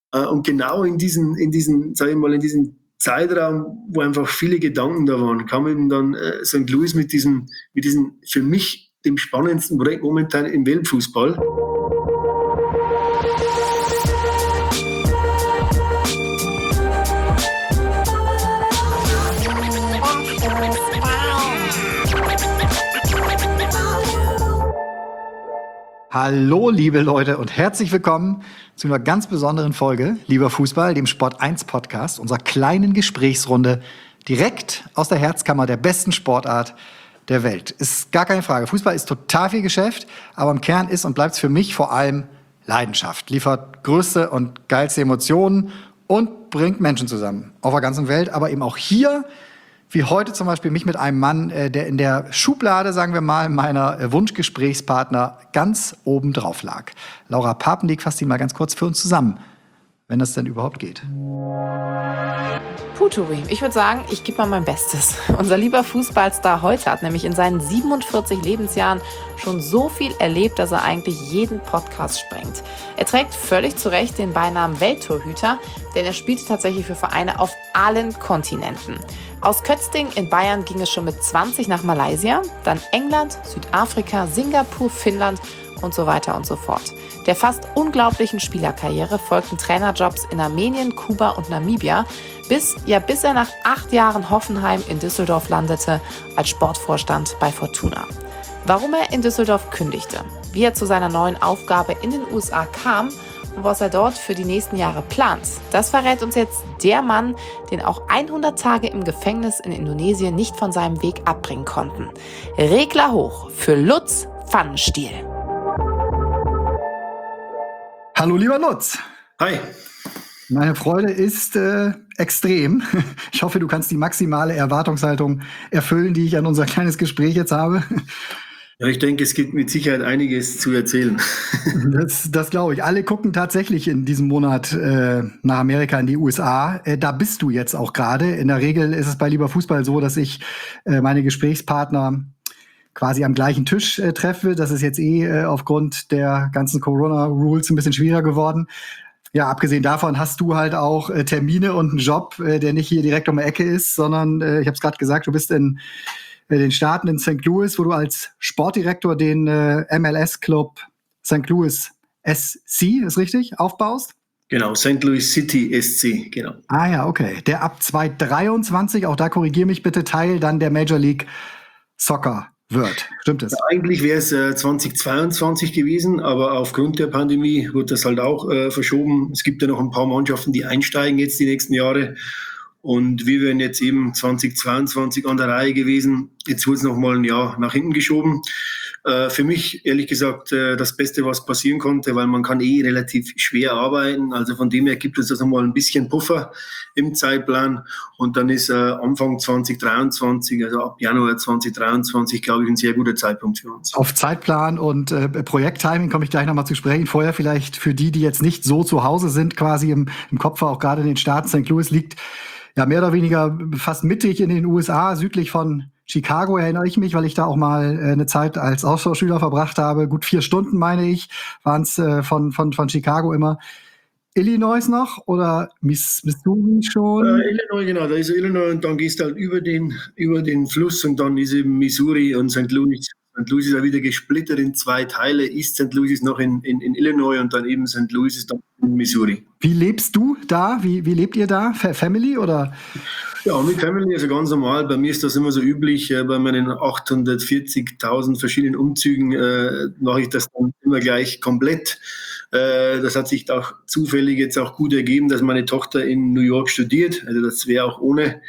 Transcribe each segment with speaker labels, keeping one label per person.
Speaker 1: Und genau in diesen, sag ich mal, in diesem Zeitraum, wo einfach viele Gedanken da waren, kam eben dann St. Louis mit diesem für mich dem spannendsten Projekt momentan im Weltfußball.
Speaker 2: Hallo liebe Leute und herzlich willkommen zu einer ganz besonderen Folge Lieber Fußball, dem Sport 1 Podcast, unserer kleinen Gesprächsrunde direkt aus der Herzkammer der besten Sportart der Welt. Ist gar keine Frage. Fußball ist total viel Geschäft, aber im Kern ist und bleibt es für mich vor allem Leidenschaft. Liefert größte und geilste Emotionen und bringt Menschen zusammen. Auf der ganzen Welt, aber eben auch hier, wie heute zum Beispiel, mich mit einem Mann, der in der Schublade, sagen wir mal, meiner Wunschgesprächspartner ganz oben drauf lag. Laura Papendiek fasst ihn mal ganz kurz für uns zusammen, wenn das denn überhaupt geht.
Speaker 3: Puturi, ich würde sagen, ich gebe mal mein Bestes. Unser lieber Fußballstar heute hat nämlich in seinen 47 Lebensjahren schon so viel erlebt, dass er eigentlich jeden Podcast sprengt. Er trägt völlig zu Recht den Beinamen Welttorhüter, denn er spielte tatsächlich für Vereine auf allen Kontinenten. Aus Kötzting in Bayern ging es schon mit 20 nach Malaysia, dann England, Südafrika, Singapur, Finnland und so weiter und so fort. Der fast unglaublichen Spielerkarriere folgten Trainerjobs in Armenien, Kuba und Namibia, bis er nach 8 Jahren Hoffenheim in Düsseldorf landete als Sportvorstand bei Fortuna. Warum er in Düsseldorf kündigte, wie er zu seiner neuen Aufgabe in den USA kam und was er dort für die nächsten Jahre plant, das verrät uns jetzt der Mann, den auch 100 Tage im Gefängnis in Indonesien nicht von seinem Weg abbringen konnten. Regler hoch für Lutz Pfannenstiel.
Speaker 2: Hallo lieber Lutz.
Speaker 1: Hi.
Speaker 2: Meine Freude ist extrem. Ich hoffe, du kannst die maximale Erwartungshaltung erfüllen, die ich an unser kleines Gespräch jetzt habe.
Speaker 1: Ja, ich denke, es gibt mit Sicherheit einiges zu erzählen.
Speaker 2: Das glaube ich. Alle gucken tatsächlich in diesem Monat nach Amerika, in die USA. Da bist du jetzt auch gerade. In der Regel ist es bei Lieber Fußball so, dass ich meine Gesprächspartner quasi am gleichen Tisch treffe. Das ist jetzt aufgrund der ganzen Corona-Rules ein bisschen schwieriger geworden. Ja, abgesehen davon hast du halt auch Termine und einen Job, der nicht hier direkt um die Ecke ist, sondern ich habe es gerade gesagt, du bist in den Staaten in St. Louis, wo du als Sportdirektor den MLS-Club St. Louis SC, ist richtig, aufbaust?
Speaker 1: Genau, St. Louis City SC, genau.
Speaker 2: Ah ja, okay. Der ab 2023, auch da korrigier mich bitte, Teil dann der Major League Soccer wird. Stimmt es?
Speaker 1: Ja, eigentlich wäre es 2022 gewesen, aber aufgrund der Pandemie wird das halt auch verschoben. Es gibt ja noch ein paar Mannschaften, die einsteigen jetzt die nächsten Jahre. Und wir wären jetzt eben 2022 an der Reihe gewesen. Jetzt wurde es noch mal ein Jahr nach hinten geschoben. Für mich, ehrlich gesagt, das Beste, was passieren konnte, weil man kann relativ schwer arbeiten. Also von dem her gibt es also mal ein bisschen Puffer im Zeitplan. Und dann ist Anfang 2023, also ab Januar 2023, glaube ich, ein sehr guter Zeitpunkt für uns.
Speaker 2: Auf Zeitplan und Projekttiming komme ich gleich nochmal zu sprechen. Vorher vielleicht für die jetzt nicht so zu Hause sind, quasi im Kopf, auch gerade in den Staaten. St. Louis liegt ja mehr oder weniger fast mittig in den USA, südlich von Chicago, erinnere ich mich, weil ich da auch mal eine Zeit als Austauschschüler verbracht habe. Gut 4 Stunden, meine ich, waren es von Chicago immer. Illinois noch oder Missouri schon?
Speaker 1: Illinois, genau, da ist Illinois und dann gehst du halt über den Fluss und dann ist eben Missouri und St. Louis. St. Louis ist ja wieder gesplittert in 2 Teile. East St. Louis ist noch in Illinois und dann eben St. Louis ist dann in Missouri.
Speaker 2: Wie lebst du da? Wie lebt ihr da? Family oder?
Speaker 1: Ja, mit Family, also ganz normal. Bei mir ist das immer so üblich. Bei meinen 840.000 verschiedenen Umzügen mache ich das dann immer gleich komplett. Das hat sich auch zufällig jetzt auch gut ergeben, dass meine Tochter in New York studiert. Also das wäre auch ohne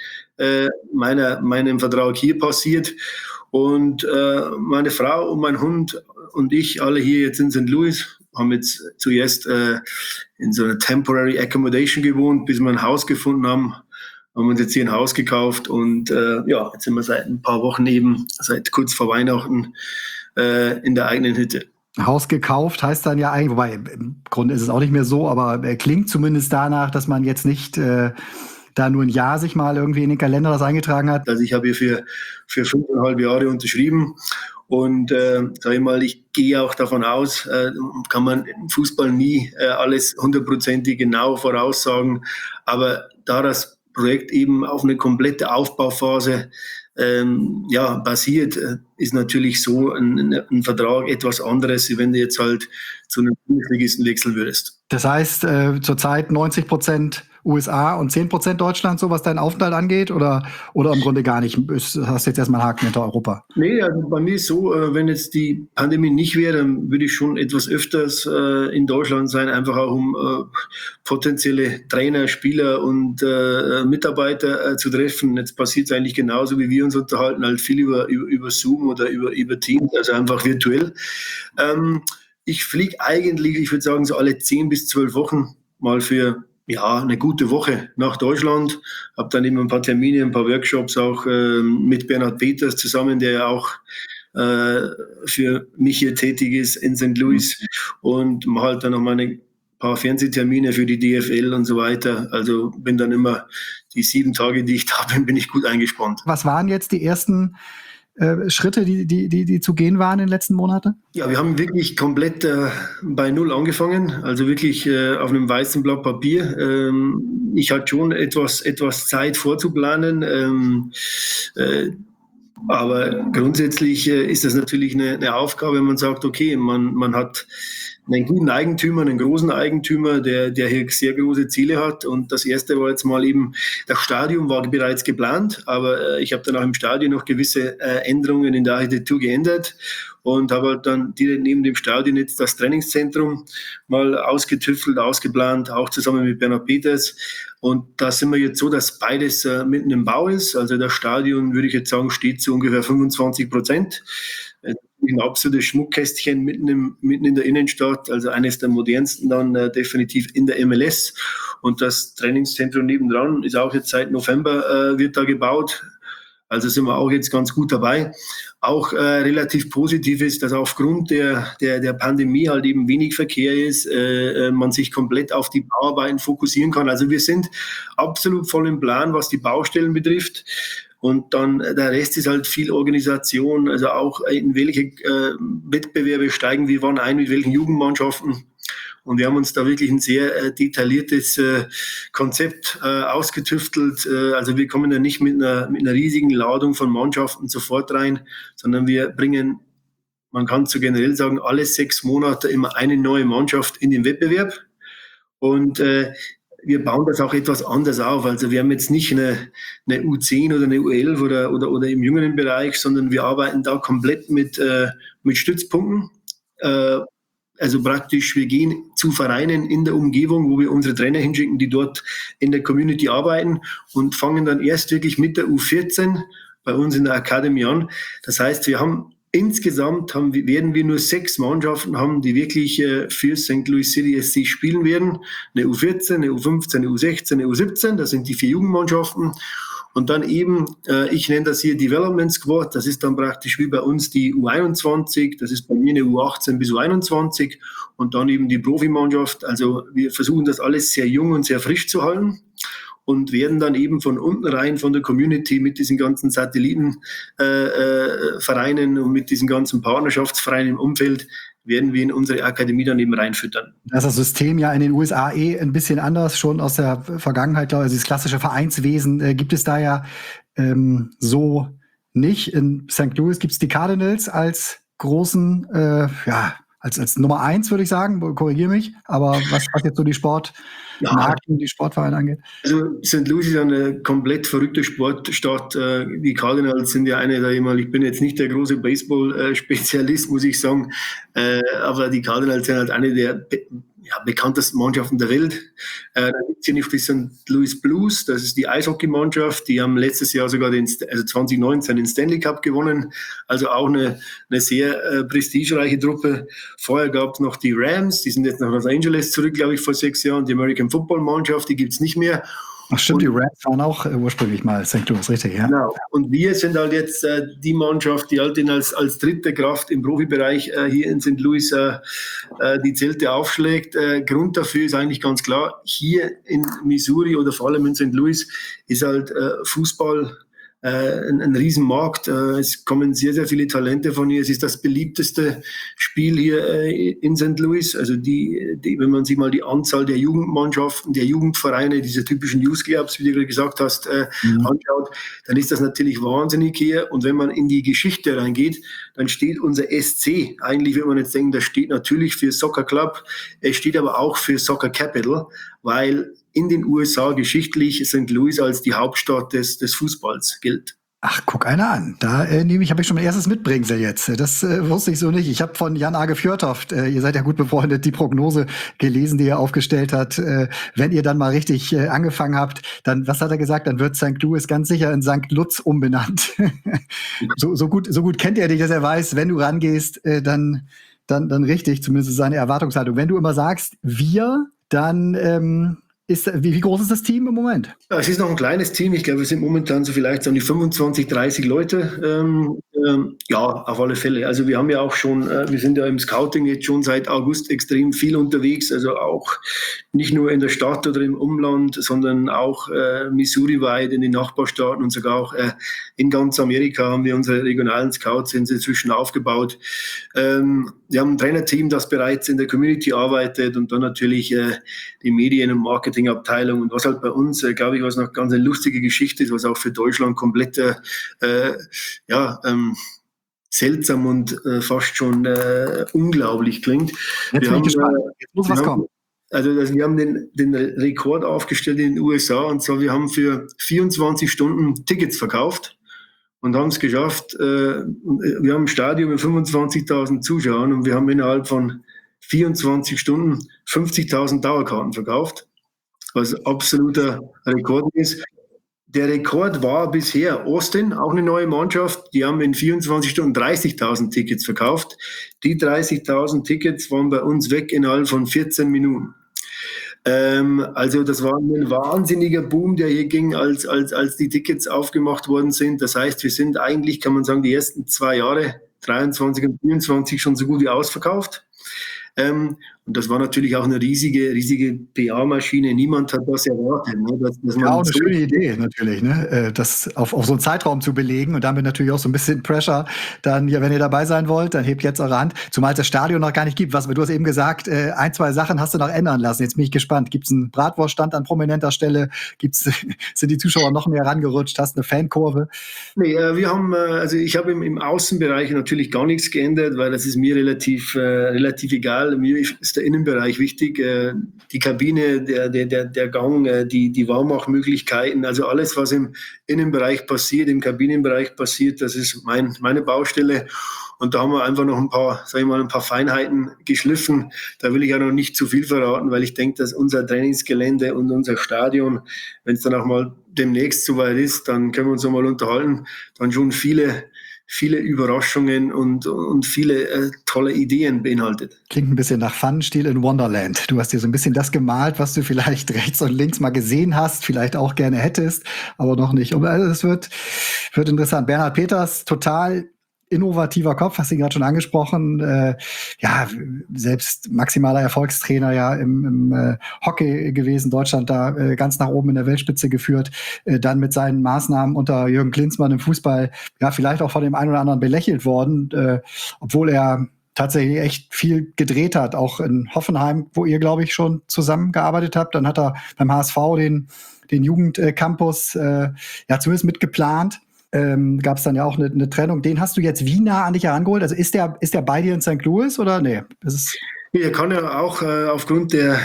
Speaker 1: meinem Vertrag hier passiert. Und meine Frau und mein Hund und ich alle hier jetzt in St. Louis haben jetzt zuerst in so einer Temporary Accommodation gewohnt, bis wir ein Haus gefunden haben. Haben uns jetzt hier ein Haus gekauft und jetzt sind wir seit ein paar Wochen eben, seit kurz vor Weihnachten, in der eigenen Hütte.
Speaker 2: Haus gekauft heißt dann ja eigentlich, wobei im Grunde ist es auch nicht mehr so, aber klingt zumindest danach, dass man jetzt nicht da nur ein Jahr sich mal irgendwie in den Kalender das eingetragen hat.
Speaker 1: Also ich habe hier für 5,5 Jahre unterschrieben Und sag ich mal, ich gehe auch davon aus, kann man im Fußball nie alles 100% genau voraussagen. Aber da das Projekt eben auf eine komplette Aufbauphase basiert, ist natürlich so ein Vertrag etwas anderes, wie wenn du jetzt halt zu einem Bundesligisten wechseln würdest.
Speaker 2: Das heißt, zurzeit 90% USA und 10% Deutschland, so was deinen Aufenthalt angeht? Oder im Grunde gar nicht? Hast jetzt erstmal einen Haken hinter Europa?
Speaker 1: Nee, also bei mir ist so, wenn jetzt die Pandemie nicht wäre, dann würde ich schon etwas öfters in Deutschland sein, einfach auch um potenzielle Trainer, Spieler und Mitarbeiter zu treffen. Jetzt passiert es eigentlich genauso, wie wir uns unterhalten, halt viel über Zoom oder über Teams, also einfach virtuell. Ich fliege eigentlich, ich würde sagen, so alle 10 bis 12 Wochen mal für eine gute Woche nach Deutschland. Habe dann eben ein paar Termine, ein paar Workshops auch mit Bernhard Peters zusammen, der ja auch für mich hier tätig ist in St. Louis, und mache halt dann noch meine paar Fernsehtermine für die DFL und so weiter. Also bin dann immer die 7 Tage, die ich da bin ich gut eingespannt.
Speaker 2: Was waren jetzt die ersten Schritte, die zu gehen waren in den letzten Monaten?
Speaker 1: Ja, wir haben wirklich komplett bei Null angefangen, also wirklich auf einem weißen Blatt Papier. Ich hatte schon etwas Zeit vorzuplanen, aber grundsätzlich ist das natürlich eine Aufgabe, wenn man sagt, okay, man hat einen guten Eigentümer, einen großen Eigentümer, der hier sehr große Ziele hat. Und das erste war jetzt mal eben, das Stadion war bereits geplant, aber ich habe dann auch im Stadion noch gewisse Änderungen in der Architektur geändert und habe halt dann direkt neben dem Stadion jetzt das Trainingszentrum mal ausgetüftelt, ausgeplant, auch zusammen mit Bernhard Peters. Und da sind wir jetzt so, dass beides mitten im Bau ist. Also das Stadion, würde ich jetzt sagen, steht zu ungefähr 25%. Ein absolutes Schmuckkästchen mitten in der Innenstadt, also eines der modernsten dann definitiv in der MLS. Und das Trainingszentrum nebendran ist auch jetzt seit November wird da gebaut. Also sind wir auch jetzt ganz gut dabei. Auch relativ positiv ist, dass aufgrund der Pandemie halt eben wenig Verkehr ist, man sich komplett auf die Bauarbeiten fokussieren kann. Also wir sind absolut voll im Plan, was die Baustellen betrifft. Und dann der Rest ist halt viel Organisation, also auch in welche Wettbewerbe steigen wir wann ein, mit welchen Jugendmannschaften. Und wir haben uns da wirklich ein sehr detailliertes Konzept ausgetüftelt. Also wir kommen da nicht mit einer riesigen Ladung von Mannschaften sofort rein, sondern wir bringen, man kann so generell sagen, alle 6 Monate immer eine neue Mannschaft in den Wettbewerb. Und wir bauen das auch etwas anders auf. Also wir haben jetzt nicht eine U10 oder eine U11 oder im jüngeren Bereich, sondern wir arbeiten da komplett mit Stützpunkten. Also praktisch, wir gehen zu Vereinen in der Umgebung, wo wir unsere Trainer hinschicken, die dort in der Community arbeiten, und fangen dann erst wirklich mit der U14 bei uns in der Academy an. Das heißt, wir haben insgesamt werden wir nur 6 Mannschaften haben, die wirklich für St. Louis City SC spielen werden. Eine U14, eine U15, eine U16, eine U17, das sind die 4 Jugendmannschaften. Und dann eben, ich nenne das hier Development Squad, das ist dann praktisch wie bei uns die U21, das ist bei mir eine U18 bis U21 und dann eben die Profimannschaft. Also wir versuchen das alles sehr jung und sehr frisch zu halten und werden dann eben von unten rein, von der Community mit diesen ganzen Satellitenvereinen und mit diesen ganzen Partnerschaftsvereinen im Umfeld, werden wir in unsere Akademie dann eben reinfüttern.
Speaker 2: Das ist das System ja in den USA ein bisschen anders, schon aus der Vergangenheit, glaube ich. Also das klassische Vereinswesen gibt es da ja so nicht. In St. Louis gibt es die Cardinals als großen, als Nummer 1, würde ich sagen, korrigiere mich. Aber was jetzt so die Sportmarken, die Sportvereine angeht? Also
Speaker 1: St. Louis ist eine komplett verrückte Sportstadt. Die Cardinals sind ja ich bin jetzt nicht der große Baseball-Spezialist, muss ich sagen, aber die Cardinals sind halt eine der bekanntesten Mannschaften der Welt. Da gibt es hier noch die St. Louis Blues, das ist die Eishockeymannschaft, die haben letztes Jahr sogar 2019 den Stanley Cup gewonnen, also auch eine sehr prestigereiche Truppe. Vorher gab es noch die Rams, die sind jetzt nach Los Angeles zurück, glaube ich, vor 6 Jahren. Die American Football Mannschaft, die gibt es nicht mehr.
Speaker 2: Ach stimmt, die Rams waren auch ursprünglich mal St. Louis, richtig, ja.
Speaker 1: Genau. Und wir sind halt jetzt die Mannschaft, die halt als dritte Kraft im Profibereich hier in St. Louis die Zelte aufschlägt. Grund dafür ist eigentlich ganz klar, hier in Missouri oder vor allem in St. Louis ist halt Fußball ein Riesenmarkt. Es kommen sehr, sehr viele Talente von hier. Es ist das beliebteste Spiel hier in St. Louis. Also wenn man sich mal die Anzahl der Jugendmannschaften, der Jugendvereine, diese typischen Youth Clubs, wie du gerade gesagt hast, anschaut, dann ist das natürlich wahnsinnig hier. Und wenn man in die Geschichte reingeht, dann steht unser SC, eigentlich würde man jetzt denken, das steht natürlich für Soccer Club, es steht aber auch für Soccer Capital, weil in den USA geschichtlich St. Louis als die Hauptstadt des Fußballs gilt.
Speaker 2: Ach, guck einer an. Da habe ich schon mein erstes Mitbringsel jetzt. Das wusste ich so nicht. Ich habe von Jan-Age Fjørtoft, ihr seid ja gut befreundet, die Prognose gelesen, die er aufgestellt hat. Wenn ihr dann mal richtig angefangen habt, dann, was hat er gesagt? Dann wird St. Louis ganz sicher in St. Lutz umbenannt. so gut kennt er dich, dass er weiß, wenn du rangehst, dann richtig, zumindest seine Erwartungshaltung. Wenn du immer sagst, wir, dann wie groß ist das Team im Moment?
Speaker 1: Es ist noch ein kleines Team. Ich glaube, wir sind momentan so vielleicht so um die 25, 30 Leute. Ja, auf alle Fälle. Also wir haben ja auch schon, wir sind ja im Scouting jetzt schon seit August extrem viel unterwegs. Also auch nicht nur in der Stadt oder im Umland, sondern auch Missouri-weit in den Nachbarstaaten und sogar auch in ganz Amerika haben wir unsere regionalen Scouts inzwischen aufgebaut. Wir haben ein Trainerteam, das bereits in der Community arbeitet und dann natürlich die Medien- und Marketingabteilung. Und was halt bei uns, glaube ich, was noch ganz eine lustige Geschichte ist, was auch für Deutschland komplett seltsam und fast schon unglaublich klingt.
Speaker 2: Jetzt bin ich gespannt. Jetzt muss was kommen.
Speaker 1: Also wir haben den Rekord aufgestellt in den USA, und zwar wir haben für 24 Stunden Tickets verkauft und haben es geschafft. Wir haben ein Stadion mit 25.000 Zuschauern und wir haben innerhalb von 24 Stunden 50.000 Dauerkarten verkauft, was absoluter Rekord ist. Der Rekord war bisher Austin, auch eine neue Mannschaft. Die haben in 24 Stunden 30.000 Tickets verkauft. Die 30.000 Tickets waren bei uns weg innerhalb von 14 Minuten. Also das war ein wahnsinniger Boom, der hier ging, als die Tickets aufgemacht worden sind. Das heißt, wir sind eigentlich, kann man sagen, die ersten 2 Jahre, 23 und 24, schon so gut wie ausverkauft. Und das war natürlich auch eine riesige PR-Maschine. Niemand hat das erwartet. Ne? Dass man
Speaker 2: ja, auch eine schöne Idee natürlich, ne? Das auf so einen Zeitraum zu belegen und damit natürlich auch so ein bisschen Pressure. Dann, ja, wenn ihr dabei sein wollt, dann hebt jetzt eure Hand. Zumal es das Stadion noch gar nicht gibt. Du hast eben gesagt, 1, 2 Sachen hast du noch ändern lassen. Jetzt bin ich gespannt. Gibt es einen Bratwurststand an prominenter Stelle? Sind die Zuschauer noch mehr rangerutscht? Hast du eine Fankurve?
Speaker 1: Nee, wir haben, ich habe im Außenbereich natürlich gar nichts geändert, weil das ist mir relativ egal. Mir ist der Innenbereich wichtig, die Kabine, der Gang, die Warmachmöglichkeiten, also alles, was im Innenbereich passiert, im Kabinenbereich passiert, das ist meine Baustelle. Und da haben wir einfach noch ein paar Feinheiten geschliffen. Da will ich ja noch nicht zu viel verraten, weil ich denke, dass unser Trainingsgelände und unser Stadion, wenn es dann auch mal demnächst soweit ist, dann können wir uns noch mal unterhalten, dann schon viele Überraschungen und viele tolle Ideen beinhaltet.
Speaker 2: Klingt ein bisschen nach Pfannenstiel in Wonderland. Du hast dir so ein bisschen das gemalt, was du vielleicht rechts und links mal gesehen hast, vielleicht auch gerne hättest, aber noch nicht. Also es wird interessant. Bernhard Peters, total innovativer Kopf, hast du ihn gerade schon angesprochen. Selbst maximaler Erfolgstrainer ja im Hockey gewesen, Deutschland da ganz nach oben in der Weltspitze geführt. Dann mit seinen Maßnahmen unter Jürgen Klinsmann im Fußball, ja, vielleicht auch von dem einen oder anderen belächelt worden, obwohl er tatsächlich echt viel gedreht hat, auch in Hoffenheim, wo ihr, glaube ich, schon zusammengearbeitet habt. Dann hat er beim HSV den Jugendcampus zumindest mitgeplant. Gab es dann ja auch eine Trennung. Den hast du jetzt wie nah an dich herangeholt? Also ist der bei dir in St. Louis oder nee?
Speaker 1: Er kann ja auch aufgrund der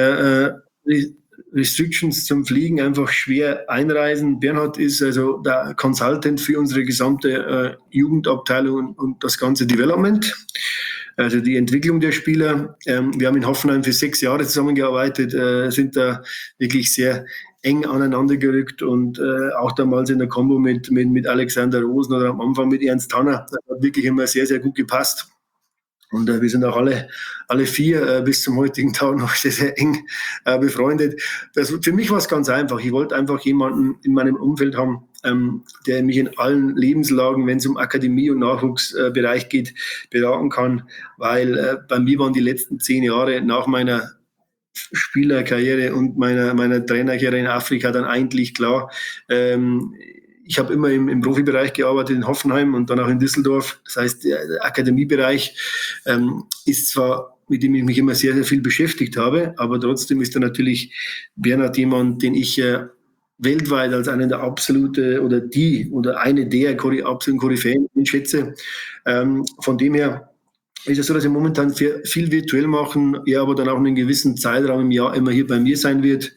Speaker 1: Restrictions zum Fliegen einfach schwer einreisen. Bernhard ist also der Consultant für unsere gesamte Jugendabteilung und das ganze Development, also die Entwicklung der Spieler. Wir haben in Hoffenheim für 6 Jahre zusammengearbeitet, sind da wirklich sehr eng aneinander gerückt und auch damals in der Kombo mit Alexander Rosen oder am Anfang mit Ernst Tanner. Das hat wirklich immer sehr, sehr gut gepasst. Und wir sind auch alle 4 bis zum heutigen Tag noch sehr, sehr eng befreundet. Für mich war es ganz einfach. Ich wollte einfach jemanden in meinem Umfeld haben, der mich in allen Lebenslagen, wenn es um Akademie- und Nachwuchsbereich geht, beraten kann. Weil bei mir waren die letzten 10 Jahre nach meiner Spielerkarriere und meiner Trainerkarriere in Afrika dann eigentlich klar, ich habe immer im Profibereich gearbeitet, in Hoffenheim und dann auch in Düsseldorf. Das heißt, der Akademiebereich ist zwar, mit dem ich mich immer sehr, sehr viel beschäftigt habe, aber trotzdem ist da natürlich Bernhard jemand, den ich weltweit als einen der absolute oder eine der absoluten Koryphäen schätze. Von dem her ist es so, dass wir momentan viel virtuell machen, er aber dann auch einen gewissen Zeitraum im Jahr immer hier bei mir sein wird.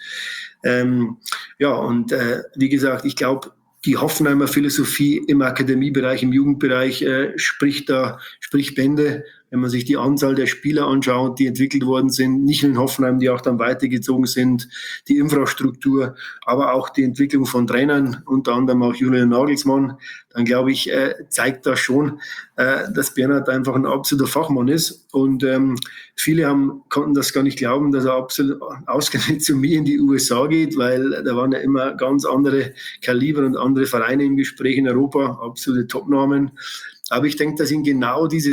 Speaker 1: Wie gesagt, ich glaube, die Hoffenheimer Philosophie im Akademiebereich, im Jugendbereich spricht Bände. Wenn man sich die Anzahl der Spieler anschaut, die entwickelt worden sind, nicht nur in Hoffenheim, die auch dann weitergezogen sind, die Infrastruktur, aber auch die Entwicklung von Trainern, unter anderem auch Julian Nagelsmann, dann glaube ich, zeigt das schon, dass Bernhard einfach ein absoluter Fachmann ist. Und viele konnten das gar nicht glauben, dass er absolut ausgerechnet zu mir in die USA geht, weil da waren ja immer ganz andere Kaliber und andere Vereine im Gespräch in Europa, absolute Topnamen. Aber ich denke, dass ihn genau diese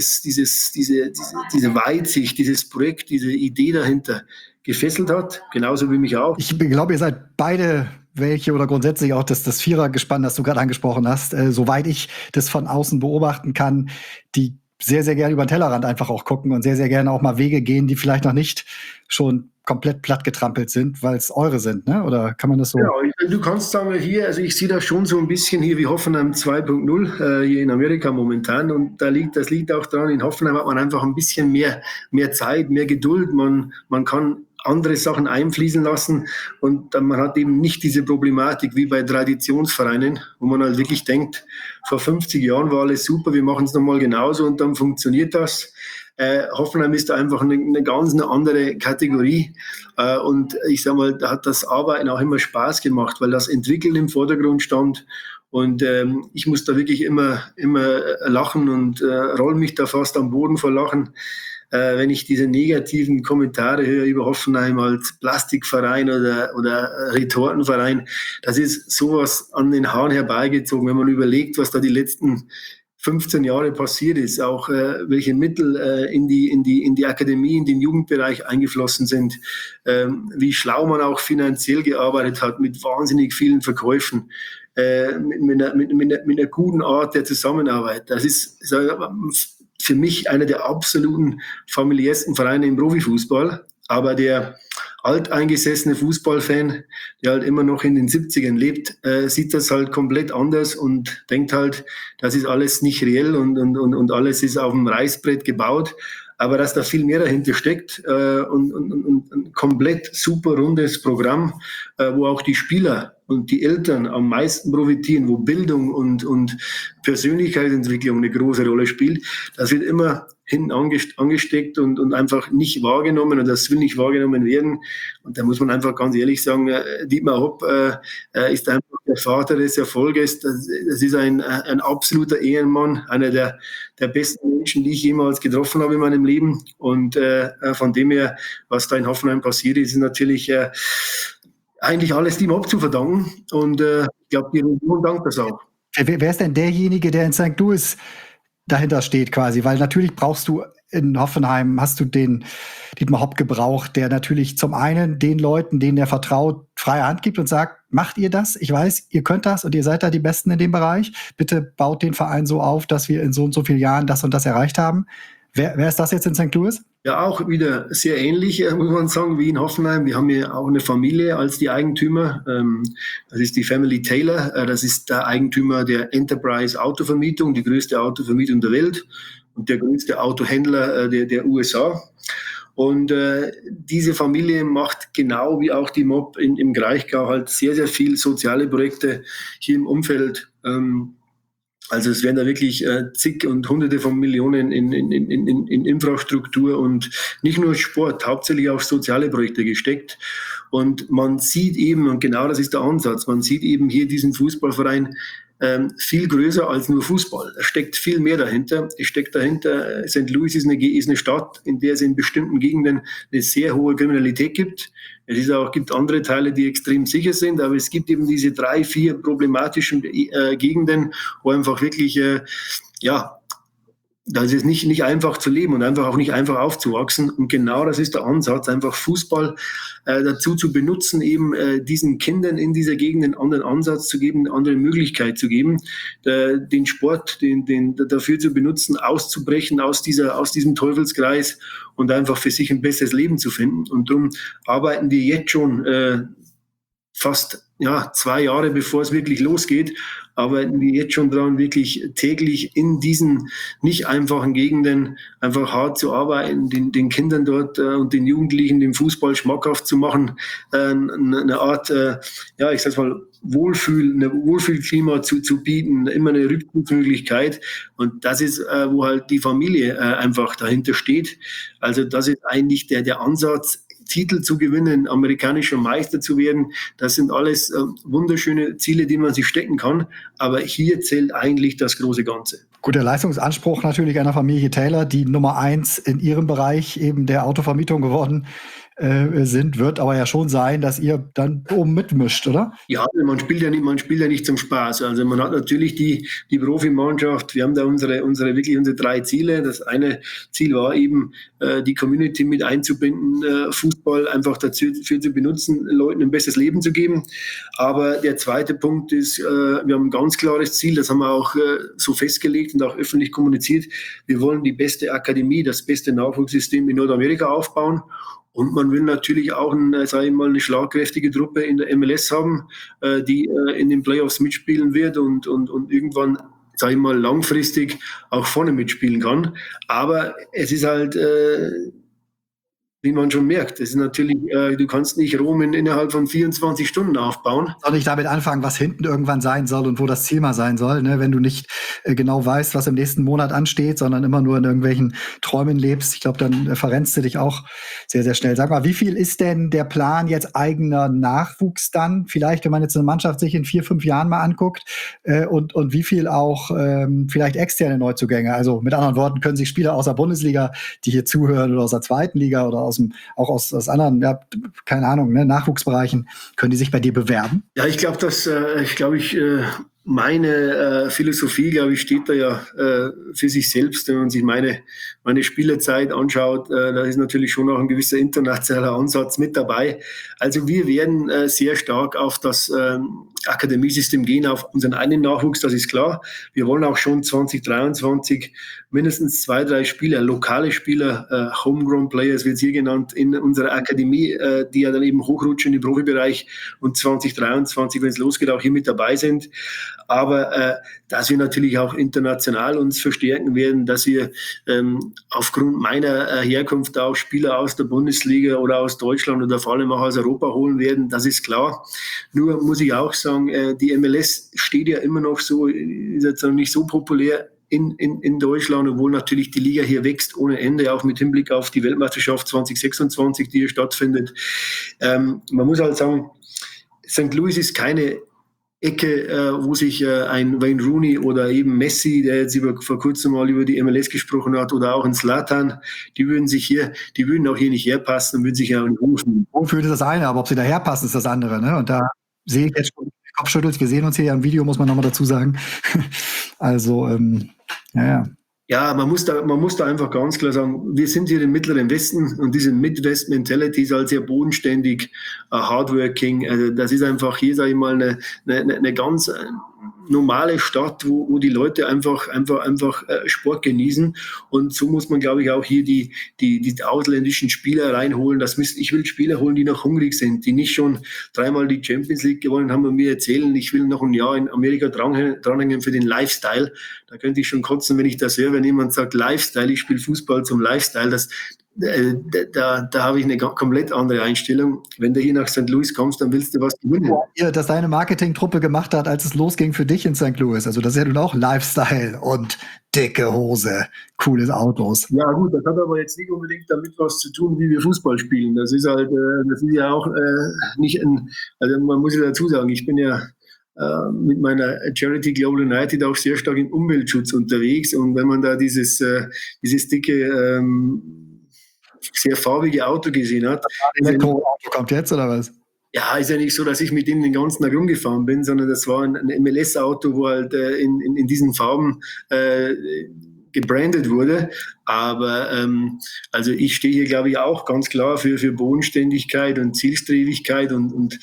Speaker 1: Weitsicht, dieses Projekt, diese Idee dahinter gefesselt hat, genauso wie mich auch.
Speaker 2: Ich glaube, ihr seid beide welche oder grundsätzlich auch das Vierergespann, das du gerade angesprochen hast, soweit ich das von außen beobachten kann, die sehr, sehr gerne über den Tellerrand einfach auch gucken und sehr, sehr gerne auch mal Wege gehen, die vielleicht noch nicht schon komplett platt getrampelt sind, weil es eure sind, ne? Oder kann man das so?
Speaker 1: Ja, du kannst sagen, hier, also ich sehe das schon so ein bisschen hier wie Hoffenheim 2.0 hier in Amerika momentan, und das liegt auch daran, in Hoffenheim hat man einfach ein bisschen mehr Zeit, mehr Geduld, man kann andere Sachen einfließen lassen und man hat eben nicht diese Problematik wie bei Traditionsvereinen, wo man halt wirklich denkt, vor 50 Jahren war alles super, wir machen es nochmal genauso und dann funktioniert das. Hoffenheim ist da einfach eine ganz andere Kategorie, und ich sag mal, da hat das Arbeiten auch immer Spaß gemacht, weil das Entwickeln im Vordergrund stand, und ich muss da wirklich immer lachen und roll mich da fast am Boden vor Lachen, wenn ich diese negativen Kommentare höre über Hoffenheim als Plastikverein oder Retortenverein. Das ist sowas an den Haaren herbeigezogen, wenn man überlegt, was da die letzten 15 Jahre passiert ist, auch welche Mittel in die Akademie, in den Jugendbereich eingeflossen sind, wie schlau man auch finanziell gearbeitet hat mit wahnsinnig vielen Verkäufen, mit einer guten Art der Zusammenarbeit. Das ist für mich einer der absoluten familiärsten Vereine im Profifußball, aber der alteingesessene Fußballfan, der halt immer noch in den 70ern lebt, sieht das halt komplett anders und denkt halt, das ist alles nicht reell und alles ist auf dem Reißbrett gebaut. Aber dass da viel mehr dahinter steckt und ein komplett super rundes Programm, wo auch die Spieler und die Eltern am meisten profitieren, wo Bildung und Persönlichkeitsentwicklung eine große Rolle spielt, das wird immer hinten angesteckt und einfach nicht wahrgenommen, und das will nicht wahrgenommen werden. Und da muss man einfach ganz ehrlich sagen, Dietmar Hopp ist einfach der Vater des Erfolges. Das ist ein absoluter Ehrenmann, einer der besten Menschen, die ich jemals getroffen habe in meinem Leben. Und von dem her, was da in Hoffenheim passiert ist natürlich eigentlich alles dem Hopp zu verdanken. Und ich glaube, die Region dankt das auch.
Speaker 2: Wer ist denn derjenige, der in St. Louis dahinter steht quasi? Weil natürlich brauchst du in Hoffenheim, hast du den Dietmar Hopp gebraucht, der natürlich zum einen den Leuten, denen er vertraut, freie Hand gibt und sagt, macht ihr das? Ich weiß, ihr könnt das und ihr seid da die Besten in dem Bereich. Bitte baut den Verein so auf, dass wir in so und so vielen Jahren das und das erreicht haben. Wer ist das jetzt in St. Louis?
Speaker 1: Ja, auch wieder sehr ähnlich, muss man sagen, wie in Hoffenheim. Wir haben ja auch eine Familie als die Eigentümer. Das ist die Family Taylor. Das ist der Eigentümer der Enterprise Autovermietung, die größte Autovermietung der Welt und der größte Autohändler der USA. Und diese Familie macht genau wie auch die MOB im Kraichgau halt sehr, sehr viel soziale Projekte hier im Umfeld. Also es werden da wirklich zig und hunderte von Millionen in Infrastruktur und nicht nur Sport, hauptsächlich auch soziale Projekte gesteckt. Und man sieht eben, und genau das ist der Ansatz, man sieht eben hier diesen Fußballverein viel größer als nur Fußball. Es steckt viel mehr dahinter. Es steckt dahinter, St. Louis ist eine Stadt, in der es in bestimmten Gegenden eine sehr hohe Kriminalität gibt. Gibt andere Teile, die extrem sicher sind, aber es gibt eben diese 3, 4 problematischen Gegenden, wo einfach wirklich da ist es nicht einfach zu leben und einfach auch nicht einfach aufzuwachsen. Und genau das ist der Ansatz, einfach Fußball dazu zu benutzen, eben diesen Kindern in dieser Gegend einen anderen Ansatz zu geben, eine andere Möglichkeit zu geben, den Sport dafür zu benutzen, auszubrechen aus diesem Teufelskreis und einfach für sich ein besseres Leben zu finden. Und darum arbeiten wir jetzt schon fast 2 Jahre, bevor es wirklich losgeht, arbeiten wir jetzt schon dran, wirklich täglich in diesen nicht einfachen Gegenden einfach hart zu arbeiten, den Kindern dort und den Jugendlichen den Fußball schmackhaft zu machen, eine Art, ich sag's mal, Wohlfühlklima zu bieten, immer eine Rückzugsmöglichkeit. Und das ist, wo halt die Familie einfach dahinter steht. Also das ist eigentlich der Ansatz, Titel zu gewinnen, amerikanischer Meister zu werden. Das sind alles wunderschöne Ziele, die man sich stecken kann. Aber hier zählt eigentlich das große Ganze.
Speaker 2: Gut, der Leistungsanspruch natürlich einer Familie Taylor, die Nummer 1 in ihrem Bereich eben der Autovermietung geworden wird aber ja schon sein, dass ihr dann oben mitmischt, oder?
Speaker 1: Ja, man spielt ja nicht zum Spaß. Also man hat natürlich die Profimannschaft. Wir haben da unsere 3 Ziele. Das eine Ziel war eben, die Community mit einzubinden, Fußball einfach dafür zu benutzen, Leuten ein besseres Leben zu geben. Aber der zweite Punkt ist, wir haben ein ganz klares Ziel, das haben wir auch so festgelegt und auch öffentlich kommuniziert. Wir wollen die beste Akademie, das beste Nachwuchssystem in Nordamerika aufbauen. Und man will natürlich auch eine schlagkräftige Truppe in der MLS haben, die in den Playoffs mitspielen wird und irgendwann, langfristig auch vorne mitspielen kann. Aber es ist halt, wie man schon merkt, es ist natürlich, du kannst nicht Rom innerhalb von 24 Stunden aufbauen.
Speaker 2: Soll ich damit anfangen, was hinten irgendwann sein soll und wo das Ziel mal sein soll, ne? Wenn du nicht genau weißt, was im nächsten Monat ansteht, sondern immer nur in irgendwelchen Träumen lebst, ich glaube, dann verrennst du dich auch sehr, sehr schnell. Sag mal, wie viel ist denn der Plan jetzt eigener Nachwuchs dann? Vielleicht, wenn man jetzt eine Mannschaft sich in 4, 5 Jahren mal anguckt und wie viel auch vielleicht externe Neuzugänge? Also mit anderen Worten, können sich Spieler aus der Bundesliga, die hier zuhören, oder aus der zweiten Liga oder aus anderen, keine Ahnung, Nachwuchsbereichen, können die sich bei dir bewerben?
Speaker 1: Ja, ich glaube, meine Philosophie, steht da ja für sich selbst. Wenn man sich meine Spielerzeit anschaut, da ist natürlich schon auch ein gewisser internationaler Ansatz mit dabei. Also wir werden sehr stark auf das Akademiesystem gehen, auf unseren eigenen Nachwuchs, das ist klar. Wir wollen auch schon 2023 mindestens 2, 3 Spieler, lokale Spieler, Homegrown Players wird es hier genannt, in unserer Akademie, die ja dann eben hochrutschen im Profibereich und 2023, wenn es losgeht, auch hier mit dabei sind. Aber dass wir natürlich auch international uns verstärken werden, dass wir aufgrund meiner Herkunft auch Spieler aus der Bundesliga oder aus Deutschland oder vor allem auch aus Europa holen werden, das ist klar. Nur muss ich auch sagen, die MLS steht ja immer noch so, ist jetzt noch nicht so populär in Deutschland, obwohl natürlich die Liga hier wächst ohne Ende, auch mit Hinblick auf die Weltmeisterschaft 2026, die hier stattfindet. Man muss halt sagen, St. Louis ist keine Ecke, wo sich ein Wayne Rooney oder eben Messi, der jetzt vor kurzem mal über die MLS gesprochen hat, oder auch ein Zlatan, die würden auch hier nicht herpassen und würden sich ja auch nicht rufen.
Speaker 2: Wofür ist das eine, aber ob sie da herpassen, ist das andere, ne? Und da sehe ich jetzt schon Kopfschüttels, wir sehen uns hier ja im Video, muss man nochmal dazu sagen. Also, ja.
Speaker 1: Ja, man muss da einfach ganz klar sagen, wir sind hier im Mittleren Westen und diese Midwest-Mentality ist halt sehr bodenständig, hardworking. Also das ist einfach hier, sage ich mal, eine ganz normale Stadt, wo die Leute einfach Sport genießen. Und so muss man, glaube ich, auch hier die ausländischen Spieler reinholen. Ich will Spieler holen, die noch hungrig sind, die nicht schon 3-mal die Champions League gewonnen haben und mir erzählen, ich will noch ein Jahr in Amerika dranhängen für den Lifestyle. Da könnte ich schon kotzen, wenn ich das höre, wenn jemand sagt Lifestyle, ich spiele Fußball zum Lifestyle. Da habe ich eine komplett andere Einstellung. Wenn du hier nach St. Louis kommst, dann willst du was gewinnen.
Speaker 2: Ja, dass deine Marketingtruppe gemacht hat, als es losging für dich in St. Louis. Also das ist ja nun auch Lifestyle und dicke Hose, coole Autos.
Speaker 1: Ja gut, das hat aber jetzt nicht unbedingt damit was zu tun, wie wir Fußball spielen. Das ist ja auch nicht also man muss ja dazu sagen, ich bin ja mit meiner Charity Global United auch sehr stark im Umweltschutz unterwegs. Und wenn man da dieses dicke, sehr farbige Auto gesehen hat.
Speaker 2: Das Elektroauto kommt jetzt, oder was?
Speaker 1: Ja, ist ja nicht so, dass ich mit ihm den ganzen Tag rumgefahren bin, sondern das war ein MLS-Auto, wo halt in diesen Farben gebrandet wurde. Aber also ich stehe hier, glaube ich, auch ganz klar für Bodenständigkeit und Zielstrebigkeit und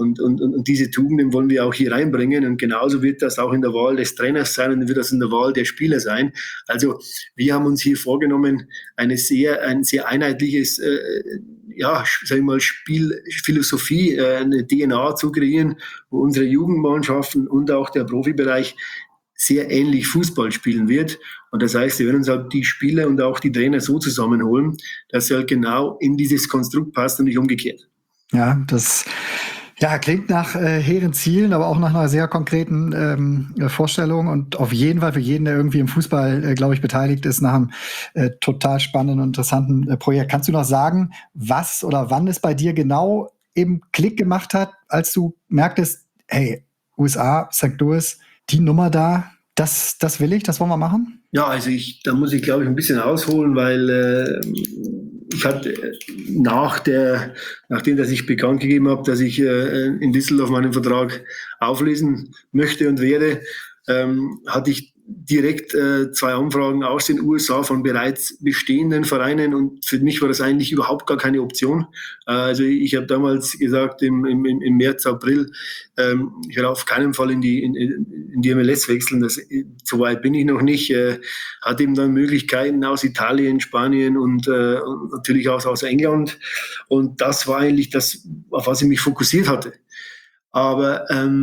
Speaker 1: diese Tugenden wollen wir auch hier reinbringen. Und genauso wird das auch in der Wahl des Trainers sein und wird das in der Wahl der Spieler sein. Also wir haben uns hier vorgenommen, ein sehr einheitliches sag ich mal, Spielphilosophie, eine DNA zu kreieren, wo unsere Jugendmannschaften und auch der Profibereich sehr ähnlich Fußball spielen wird. Und das heißt, wir werden uns halt die Spieler und auch die Trainer so zusammenholen, dass sie halt genau in dieses Konstrukt passt und nicht umgekehrt.
Speaker 2: Ja, das klingt nach hehren Zielen, aber auch nach einer sehr konkreten Vorstellung und auf jeden Fall für jeden, der irgendwie im Fußball, glaube ich, beteiligt ist, nach einem total spannenden und interessanten Projekt. Kannst du noch sagen, was oder wann es bei dir genau eben Klick gemacht hat, als du merktest, hey, USA, St. Louis, die Nummer da, das will ich, das wollen wir machen?
Speaker 1: Ja, also da muss ich, glaube ich, ein bisschen ausholen, weil ich hatte nachdem, dass ich bekannt gegeben habe, dass ich in Düsseldorf meinen Vertrag auflösen möchte und werde, hatte ich direkt 2 Anfragen aus den USA von bereits bestehenden Vereinen und für mich war das eigentlich überhaupt gar keine Option. Also ich habe damals gesagt, im März, April, ich werde auf keinen Fall in die MLS wechseln, so weit bin ich noch nicht. Hatte eben dann Möglichkeiten aus Italien, Spanien und natürlich auch aus England und das war eigentlich das, auf was ich mich fokussiert hatte. Aber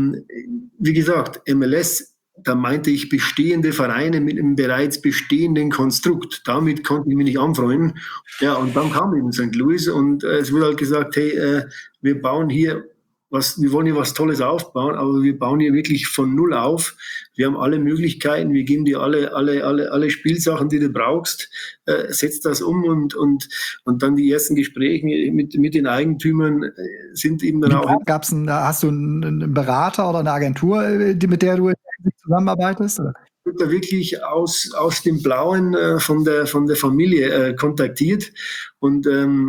Speaker 1: wie gesagt, MLS, da meinte ich bestehende Vereine mit einem bereits bestehenden Konstrukt. Damit konnte ich mich nicht anfreunden. Ja, und dann kam eben St. Louis und es wurde halt gesagt, hey, wir bauen hier wir wollen hier was Tolles aufbauen, aber wir bauen hier wirklich von Null auf. Wir haben alle Möglichkeiten, wir geben dir alle Spielsachen, die du brauchst, setz das um und dann die ersten Gespräche mit den Eigentümern sind eben dann auch.
Speaker 2: Hast du einen Berater oder eine Agentur, mit der du zusammenarbeitest? Oder?
Speaker 1: Ich wurde da wirklich aus dem Blauen von der Familie kontaktiert und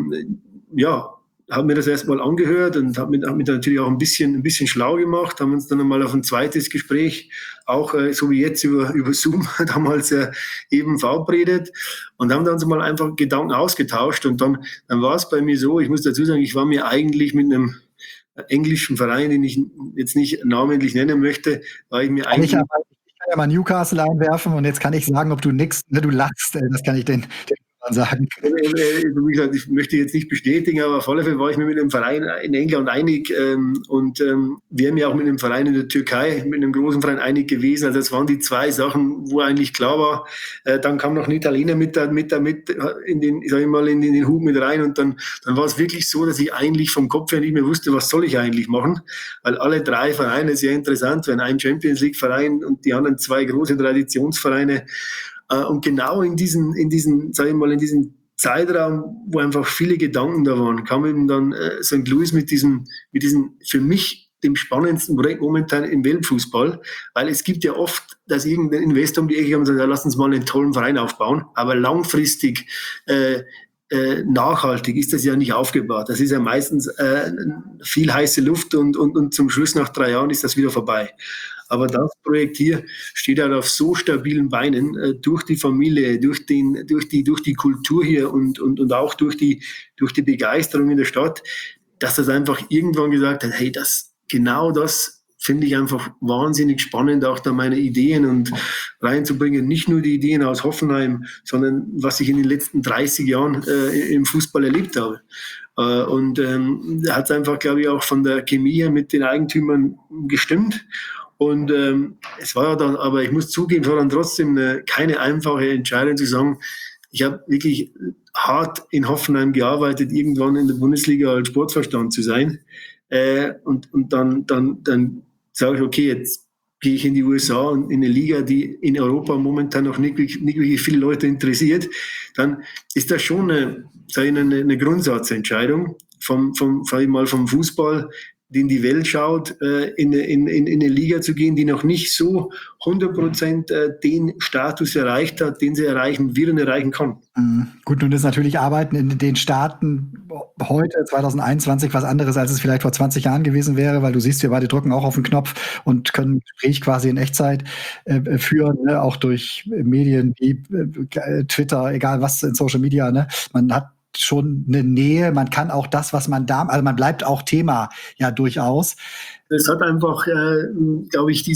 Speaker 1: habe mir das erstmal angehört und habe mich natürlich auch ein bisschen schlau gemacht, haben uns dann einmal auf ein zweites Gespräch, auch so wie jetzt über Zoom damals eben verabredet und haben dann so mal einfach Gedanken ausgetauscht und dann war es bei mir so, ich muss dazu sagen, ich war mir eigentlich mit einem englischen Verein, den ich jetzt nicht namentlich nennen möchte, war ich mir eigentlich...
Speaker 2: Ich kann ja mal Newcastle einwerfen und jetzt kann ich sagen, ob du du lachst, das kann ich den sagen.
Speaker 1: Wie gesagt, ich möchte jetzt nicht bestätigen, aber auf alle Fälle war ich mir mit einem Verein in England einig und wir haben ja auch mit einem Verein in der Türkei, mit einem großen Verein einig gewesen. Also das waren die 2 Sachen, wo eigentlich klar war. Dann kam noch ein Italiener mit in den Hut mit rein und dann war es wirklich so, dass ich eigentlich vom Kopf her nicht mehr wusste, was soll ich eigentlich machen, weil alle 3 Vereine sehr interessant waren. Ein Champions League Verein und die anderen 2 große Traditionsvereine. Und genau in diesen, sag ich mal, in diesem Zeitraum, wo einfach viele Gedanken da waren, kam eben dann St. Louis mit diesem für mich dem spannendsten Projekt momentan im Weltfußball, weil es gibt ja oft, dass irgendein Investor um die Ecke kommt und sagt, ja, lass uns mal einen tollen Verein aufbauen, aber langfristig nachhaltig ist das ja nicht aufgebaut. Das ist ja meistens viel heiße Luft und zum Schluss nach 3 Jahren ist das wieder vorbei. Aber das Projekt hier steht halt auf so stabilen Beinen, durch die Familie, durch die Kultur hier und auch durch die Begeisterung in der Stadt, dass das einfach irgendwann gesagt hat, hey, genau das finde ich einfach wahnsinnig spannend, auch da meine Ideen und reinzubringen. Nicht nur die Ideen aus Hoffenheim, sondern was ich in den letzten 30 Jahren im Fußball erlebt habe. Und hat es einfach, glaube ich, auch von der Chemie her mit den Eigentümern gestimmt. Und es war dann, aber ich muss zugeben, es war dann trotzdem keine einfache Entscheidung zu sagen, ich habe wirklich hart in Hoffenheim gearbeitet, irgendwann in der Bundesliga als Sportvorstand zu sein. Und dann sage ich, okay, jetzt gehe ich in die USA und in eine Liga, die in Europa momentan noch nicht wirklich viele Leute interessiert. Dann ist das schon eine Grundsatzentscheidung vom Fußball die in die Welt schaut, in eine Liga zu gehen, die noch nicht so 100% den Status erreicht hat, den sie erreichen will und erreichen kann.
Speaker 2: Gut, nun ist natürlich Arbeiten in den Staaten heute, 2021, was anderes, als es vielleicht vor 20 Jahren gewesen wäre, weil du siehst, wir beide drücken auch auf den Knopf und können ein Gespräch quasi in Echtzeit führen, ne? Auch durch Medien wie Twitter, egal was in Social Media. Ne? Man hat schon eine Nähe, man kann auch das, was man da, also man bleibt auch Thema ja durchaus.
Speaker 1: Es hat einfach, glaube ich,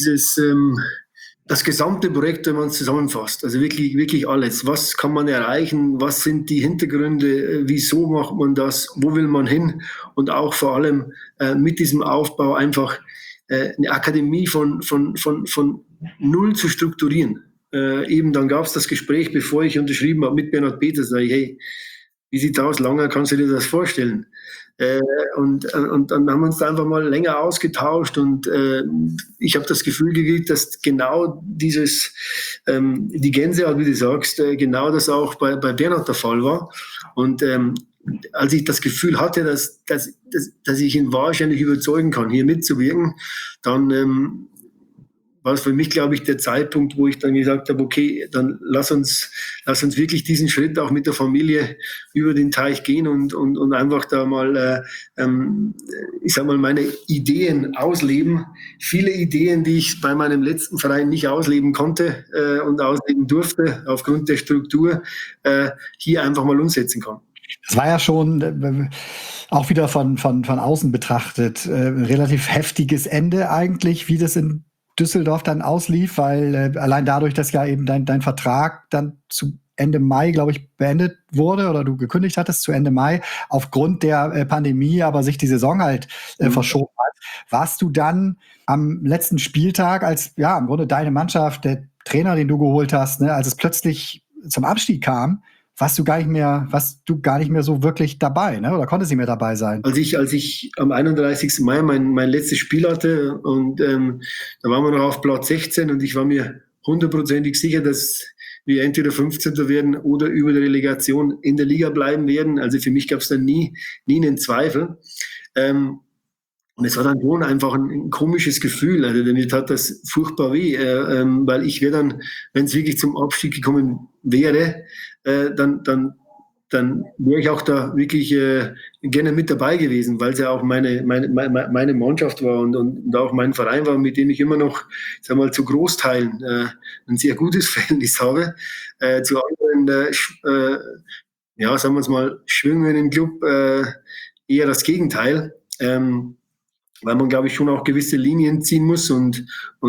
Speaker 1: das gesamte Projekt, wenn man es zusammenfasst, also wirklich, wirklich alles. Was kann man erreichen? Was sind die Hintergründe? Wieso macht man das? Wo will man hin? Und auch vor allem mit diesem Aufbau einfach eine Akademie von null zu strukturieren. Eben dann gab es das Gespräch, bevor ich unterschrieben habe mit Bernhard Peters, sage ich, hey, wie sieht's aus? Langer, kannst du dir das vorstellen? Und dann haben wir uns da einfach mal länger ausgetauscht und ich habe das Gefühl gekriegt, dass genau dieses, die Gänsehaut, wie du sagst, genau das auch bei Bernhard der Fall war. Und als ich das Gefühl hatte, dass ich ihn wahrscheinlich überzeugen kann, hier mitzuwirken, dann war es für mich, glaube ich, der Zeitpunkt, wo ich dann gesagt habe, okay, dann lass uns wirklich diesen Schritt auch mit der Familie über den Teich gehen und einfach da mal, ich sag mal, meine Ideen ausleben. Viele Ideen, die ich bei meinem letzten Verein nicht ausleben konnte und ausleben durfte, aufgrund der Struktur, hier einfach mal umsetzen kann.
Speaker 2: Das war ja schon auch wieder von außen betrachtet relativ heftiges Ende eigentlich, wie das in Düsseldorf dann auslief, weil allein dadurch, dass ja eben dein Vertrag dann zu Ende Mai, glaube ich, beendet wurde oder du gekündigt hattest zu Ende Mai, aufgrund der Pandemie, aber sich die Saison halt verschoben hat, warst du dann am letzten Spieltag, als ja im Grunde deine Mannschaft, der Trainer, den du geholt hast, ne, als es plötzlich zum Abstieg kam, warst du gar nicht mehr so wirklich dabei, ne? Oder konntest nicht mehr dabei sein?
Speaker 1: Als ich am 31. Mai mein letztes Spiel hatte und da waren wir noch auf Platz 16 und ich war mir 100%ig sicher, dass wir entweder 15. werden oder über der Relegation in der Liga bleiben werden. Also für mich gab es dann nie einen Zweifel. Und es war dann schon einfach ein komisches Gefühl. Also mir tat das furchtbar weh, weil ich wäre dann, wenn es wirklich zum Abstieg gekommen wäre, dann wäre ich auch da wirklich gerne mit dabei gewesen, weil es ja auch meine Mannschaft war und auch mein Verein war, mit dem ich immer noch, sag mal, zu Großteilen ein sehr gutes Verhältnis habe. Zu anderen, ja, sagen wir es mal, Schwingungen im Club eher das Gegenteil. Weil man, glaube ich, schon auch gewisse Linien ziehen muss und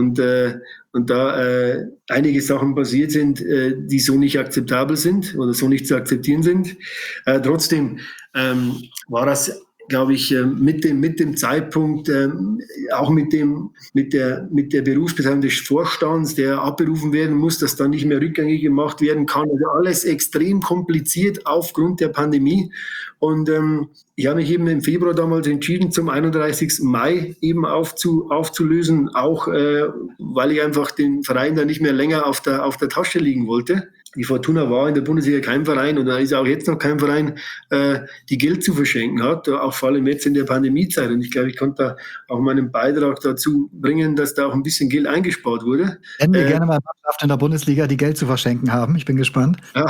Speaker 1: da einige Sachen passiert sind, die so nicht akzeptabel sind oder so nicht zu akzeptieren sind. Trotzdem war das, glaube ich, mit dem Zeitpunkt, auch mit der Berufsbeteiligung des Vorstands, der abberufen werden muss, dass dann nicht mehr rückgängig gemacht werden kann. Also alles extrem kompliziert aufgrund der Pandemie. Und ich habe mich eben im Februar damals entschieden, zum 31. Mai eben aufzulösen, auch weil ich einfach den Verein da nicht mehr länger auf der Tasche liegen wollte. Die Fortuna war in der Bundesliga kein Verein und da ist auch jetzt noch kein Verein, die Geld zu verschenken hat, auch vor allem jetzt in der Pandemiezeit. Und ich glaube, ich konnte da auch meinen Beitrag dazu bringen, dass da auch ein bisschen Geld eingespart wurde.
Speaker 2: Nennen wir gerne mal Mannschaften in der Bundesliga, die Geld zu verschenken haben. Ich bin gespannt.
Speaker 1: Ja,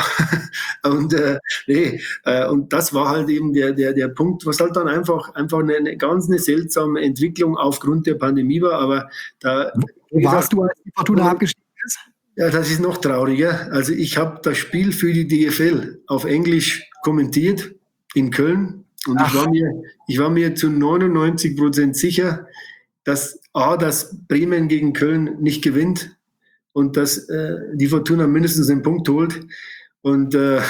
Speaker 1: und das war halt eben der Punkt, was halt dann einfach eine ganz seltsame Entwicklung aufgrund der Pandemie war. Aber da
Speaker 2: Wo warst du, als die Fortuna abgestiegen ist?
Speaker 1: Ja, das ist noch trauriger. Also ich habe das Spiel für die DFL auf Englisch kommentiert in Köln und ich war mir zu 99% sicher, dass Bremen gegen Köln nicht gewinnt und dass die Fortuna mindestens einen Punkt holt. Und dann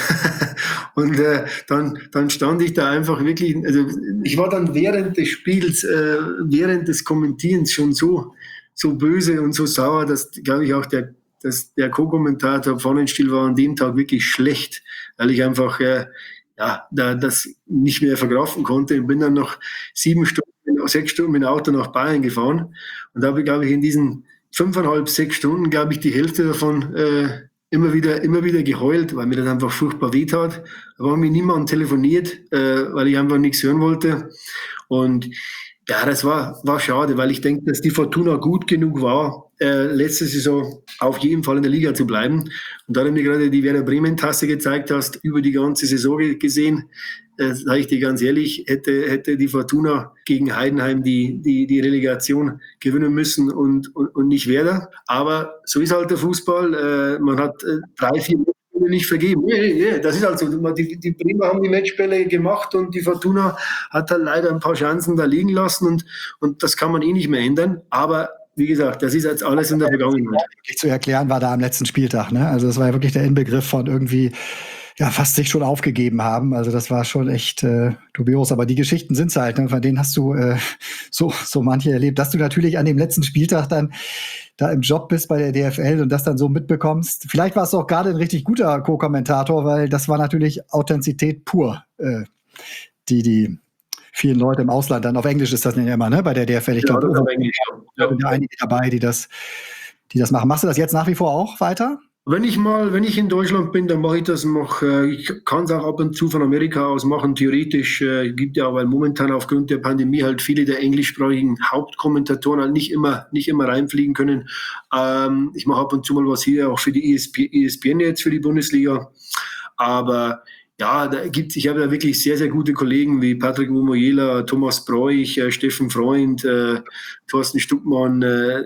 Speaker 1: stand ich da einfach wirklich, also ich war dann während des Spiels, während des Kommentierens schon so böse und so sauer, dass, glaube ich, auch der Co-Kommentator Pfannenstiel war an dem Tag wirklich schlecht, weil ich einfach das nicht mehr verkraften konnte. Ich bin dann noch 6 Stunden mit dem Auto nach Bayern gefahren und da habe ich, glaube ich, in diesen 5,5, 6 Stunden, glaube ich, die Hälfte davon immer wieder geheult, weil mir das einfach furchtbar wehtat. Da war mit niemandem telefoniert, weil ich einfach nichts hören wollte. Und Ja, das war schade, weil ich denke, dass die Fortuna gut genug war, letzte Saison auf jeden Fall in der Liga zu bleiben. Und da du mir gerade die Werder Bremen-Tasse gezeigt hast, über die ganze Saison gesehen, sage ich dir ganz ehrlich, hätte die Fortuna gegen Heidenheim die Relegation gewinnen müssen und nicht Werder. Aber so ist halt der Fußball. Man hat 3-4 Matchbälle nicht vergeben. Nee, das ist halt so. Die Bremer haben die Matchbälle gemacht und die Fortuna hat halt leider ein paar Chancen da liegen lassen und das kann man eh nicht mehr ändern. Aber wie gesagt, das ist jetzt alles in der Vergangenheit.
Speaker 2: Wirklich zu erklären war da am letzten Spieltag, ne? Also das war ja wirklich der Inbegriff von irgendwie fast sich schon aufgegeben haben. Also das war schon echt dubios. Aber die Geschichten sind's halt, ne? Von denen hast du so manche erlebt. Dass du natürlich an dem letzten Spieltag dann da im Job bist bei der DFL und das dann so mitbekommst. Vielleicht warst du auch gerade ein richtig guter Co-Kommentator, weil das war natürlich Authentizität pur, die vielen Leute im Ausland, dann auf Englisch ist das nicht immer, ne? Bei der DFL. Ich glaube, da sind ja einige dabei, die das machen. Machst du das jetzt nach wie vor auch weiter?
Speaker 1: Wenn ich in Deutschland bin, dann mache ich das noch. Ich kann es auch ab und zu von Amerika aus machen, theoretisch. Gibt ja, weil momentan aufgrund der Pandemie halt viele der englischsprachigen Hauptkommentatoren halt nicht immer reinfliegen können. Ich mache ab und zu mal was hier, auch für die ESPN jetzt, für die Bundesliga. Aber ja, ich habe da wirklich sehr, sehr gute Kollegen wie Patrick Wumoyela, Thomas Broich, Steffen Freund, Thorsten Stuckmann,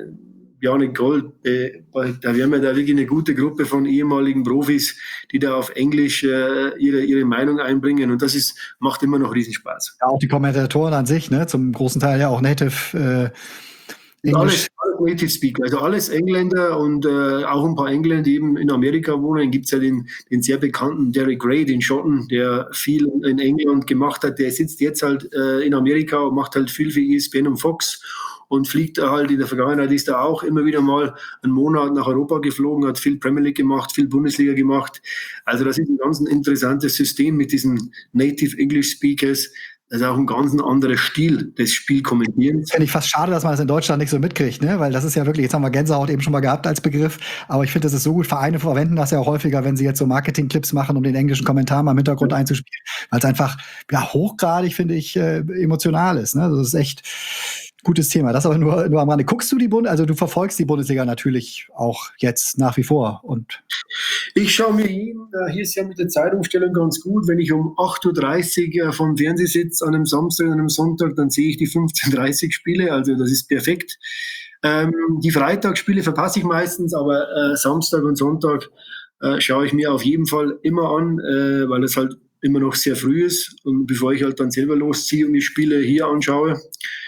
Speaker 1: Janik Gold. Wir haben ja da wirklich eine gute Gruppe von ehemaligen Profis, die da auf Englisch ihre Meinung einbringen und das macht immer noch Riesenspaß.
Speaker 2: Ja, auch die Kommentatoren an sich, ne? Zum großen Teil ja auch Native
Speaker 1: Englisch. Alles Native Speaker, also alles Engländer und auch ein paar Engländer, die eben in Amerika wohnen. Dann gibt es ja den sehr bekannten Derek Gray, den Schotten, der viel in England gemacht hat. Der sitzt jetzt halt in Amerika und macht halt viel für ESPN und Fox und fliegt halt in der Vergangenheit, ist er auch immer wieder mal einen Monat nach Europa geflogen, hat viel Premier League gemacht, viel Bundesliga gemacht. Also das ist ein ganz interessantes System mit diesen Native English Speakers. Das ist auch ein ganz anderer Stil des Spielkommentierens.
Speaker 2: Finde ich fast schade, dass man das in Deutschland nicht so mitkriegt, ne? Weil das ist ja wirklich, jetzt haben wir Gänsehaut eben schon mal gehabt als Begriff, aber ich finde, das ist so gut. Vereine verwenden das ja auch häufiger, wenn sie jetzt so Marketing-Clips machen, um den englischen Kommentar mal im Hintergrund einzuspielen, weil es einfach hochgradig, finde ich, emotional ist, ne? Also das ist echt gutes Thema. Das aber nur am Rande. Guckst du also du verfolgst die Bundesliga natürlich auch jetzt nach wie vor. Und
Speaker 1: ich schaue mir hier ist ja mit der Zeitumstellung ganz gut, wenn ich um 8.30 Uhr vom Fernseher sitze an einem Samstag und einem Sonntag, dann sehe ich die 15:30 Spiele, also das ist perfekt. Die Freitagsspiele verpasse ich meistens, aber Samstag und Sonntag schaue ich mir auf jeden Fall immer an, weil es halt immer noch sehr früh ist und bevor ich halt dann selber losziehe und die Spiele hier anschaue.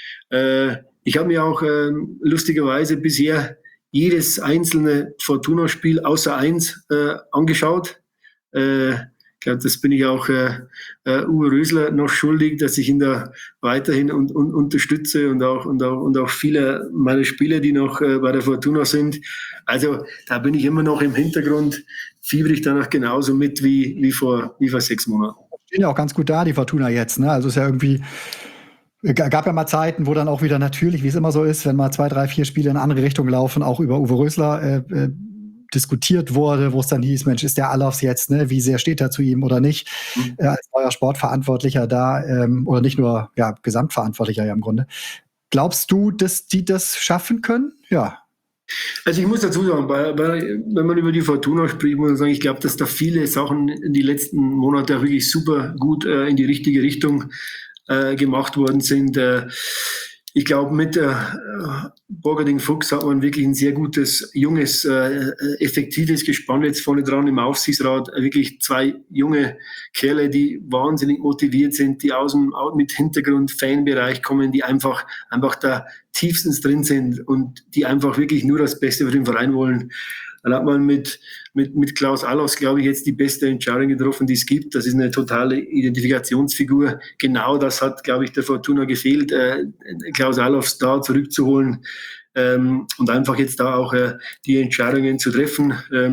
Speaker 1: Ich habe mir auch lustigerweise bisher jedes einzelne Fortuna-Spiel außer eins angeschaut. Ich glaube, das bin ich auch Uwe Rösler noch schuldig, dass ich ihn da weiterhin unterstütze und auch viele meiner Spieler, die noch bei der Fortuna sind. Also da bin ich immer noch im Hintergrund, fieber ich danach genauso mit wie vor 6 Monaten.
Speaker 2: Stehen ja auch ganz gut da, die Fortuna jetzt, ne? Also ist ja irgendwie gab ja mal Zeiten, wo dann auch wieder natürlich, wie es immer so ist, wenn mal 2, 3, 4 Spiele in eine andere Richtung laufen, auch über Uwe Rösler diskutiert wurde, wo es dann hieß, Mensch, ist der Alofs jetzt, ne? Wie sehr steht er zu ihm oder nicht? Als neuer Sportverantwortlicher da, oder nicht nur Gesamtverantwortlicher ja im Grunde. Glaubst du, dass die das schaffen können? Ja.
Speaker 1: Also ich muss dazu sagen, wenn man über die Fortuna spricht, muss man sagen, ich glaube, dass da viele Sachen in die letzten Monate wirklich super gut in die richtige Richtung gemacht worden sind. Ich glaube, mit Borgading Fuchs hat man wirklich ein sehr gutes, junges, effektives Gespann jetzt vorne dran im Aufsichtsrat. Wirklich 2 junge Kerle, die wahnsinnig motiviert sind, die mit Hintergrund Fanbereich kommen, die einfach da tiefstens drin sind und die einfach wirklich nur das Beste für den Verein wollen. Dann hat man mit Klaus Allofs, glaube ich, jetzt die beste Entscheidung getroffen, die es gibt. Das ist eine totale Identifikationsfigur. Genau das hat, glaube ich, der Fortuna gefehlt, Klaus Allofs da zurückzuholen und einfach jetzt da auch die Entscheidungen zu treffen.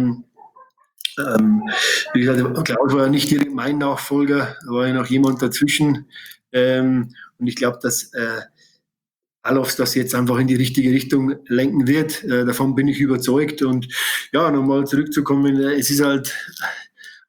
Speaker 1: Wie gesagt, Klaus war ja nicht direkt mein Nachfolger, da war ja noch jemand dazwischen. Und ich glaube, dass Allofs das jetzt einfach in die richtige Richtung lenken wird. Davon bin ich überzeugt. Und ja, nochmal zurückzukommen, es ist halt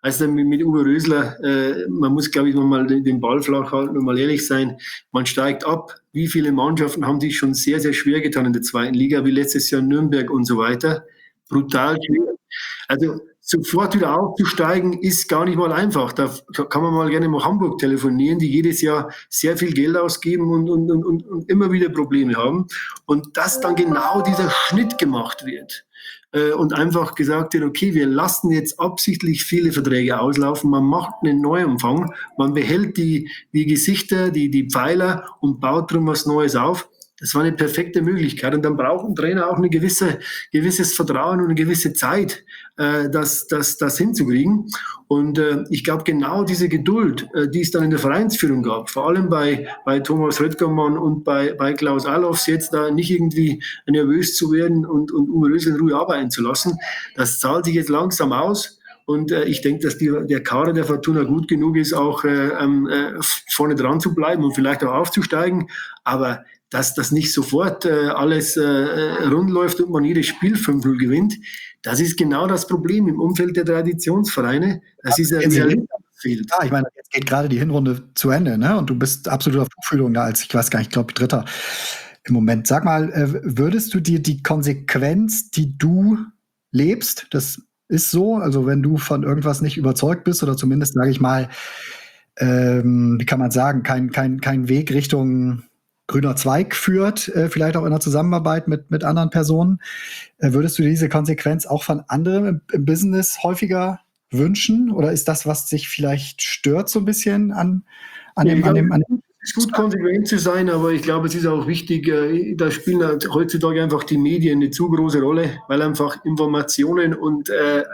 Speaker 1: Also mit Uwe Rösler, man muss, glaube ich, mal den Ball flach halten und mal ehrlich sein, man steigt ab. Wie viele Mannschaften haben sich schon sehr, sehr schwer getan in der zweiten Liga, wie letztes Jahr Nürnberg und so weiter. Brutal schwer. Also sofort wieder aufzusteigen, ist gar nicht mal einfach. Da kann man mal gerne nach Hamburg telefonieren, die jedes Jahr sehr viel Geld ausgeben und immer wieder Probleme haben. Und dass dann genau dieser Schnitt gemacht wird und einfach gesagt wird, okay, wir lassen jetzt absichtlich viele Verträge auslaufen, man macht einen Neuanfang, man behält die Gesichter, die Pfeiler und baut drum was Neues auf. Das war eine perfekte Möglichkeit. Und dann braucht ein Trainer auch ein gewisses Vertrauen und eine gewisse Zeit, das hinzukriegen. Und ich glaube, genau diese Geduld, die es dann in der Vereinsführung gab, vor allem bei Thomas Röttgermann und bei Klaus Allofs, jetzt da nicht irgendwie nervös zu werden und Uwe Rösler in Ruhe arbeiten zu lassen, das zahlt sich jetzt langsam aus. Und ich denke, dass der Kader der Fortuna gut genug ist, auch vorne dran zu bleiben und vielleicht auch aufzusteigen. Aber dass das nicht sofort alles rund läuft und man jedes Spiel 5-0 gewinnt, das ist genau das Problem im Umfeld der Traditionsvereine. Das ist ein fehlt.
Speaker 2: Ja, ich meine, jetzt geht gerade die Hinrunde zu Ende, ne? Und du bist absolut auf Tuchfühlung da als, ich weiß gar nicht, ich glaube, Dritter im Moment. Sag mal, würdest du dir die Konsequenz, die du lebst, das ist so, also wenn du von irgendwas nicht überzeugt bist oder zumindest, sage ich mal, wie kann man sagen, kein Weg Richtung grüner Zweig führt, vielleicht auch in der Zusammenarbeit mit anderen Personen. Würdest du dir diese Konsequenz auch von anderen im Business häufiger wünschen? Oder ist das, was sich vielleicht stört so ein bisschen an dem
Speaker 1: Es ist gut, konsequent zu sein, aber ich glaube, es ist auch wichtig, da spielen heutzutage einfach die Medien eine zu große Rolle, weil einfach Informationen und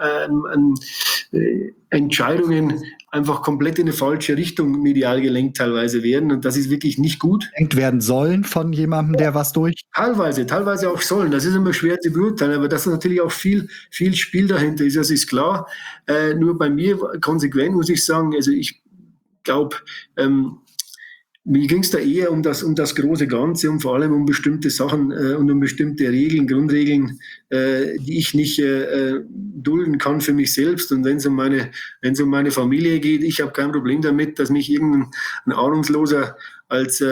Speaker 1: Entscheidungen einfach komplett in eine falsche Richtung medial gelenkt teilweise werden. Und das ist wirklich nicht gut.
Speaker 2: Gelenkt werden sollen von jemandem, der was durch?
Speaker 1: Teilweise auch sollen. Das ist immer schwer zu beurteilen, aber dass natürlich auch viel Spiel dahinter ist, das ist klar. Nur bei mir konsequent muss ich sagen, also ich glaube, mir ging es da eher um das große Ganze und vor allem um bestimmte Sachen und um bestimmte Regeln, Grundregeln, die ich nicht dulden kann für mich selbst. Und wenn es um meine Familie geht, ich habe kein Problem damit, dass mich irgendein Ahnungsloser als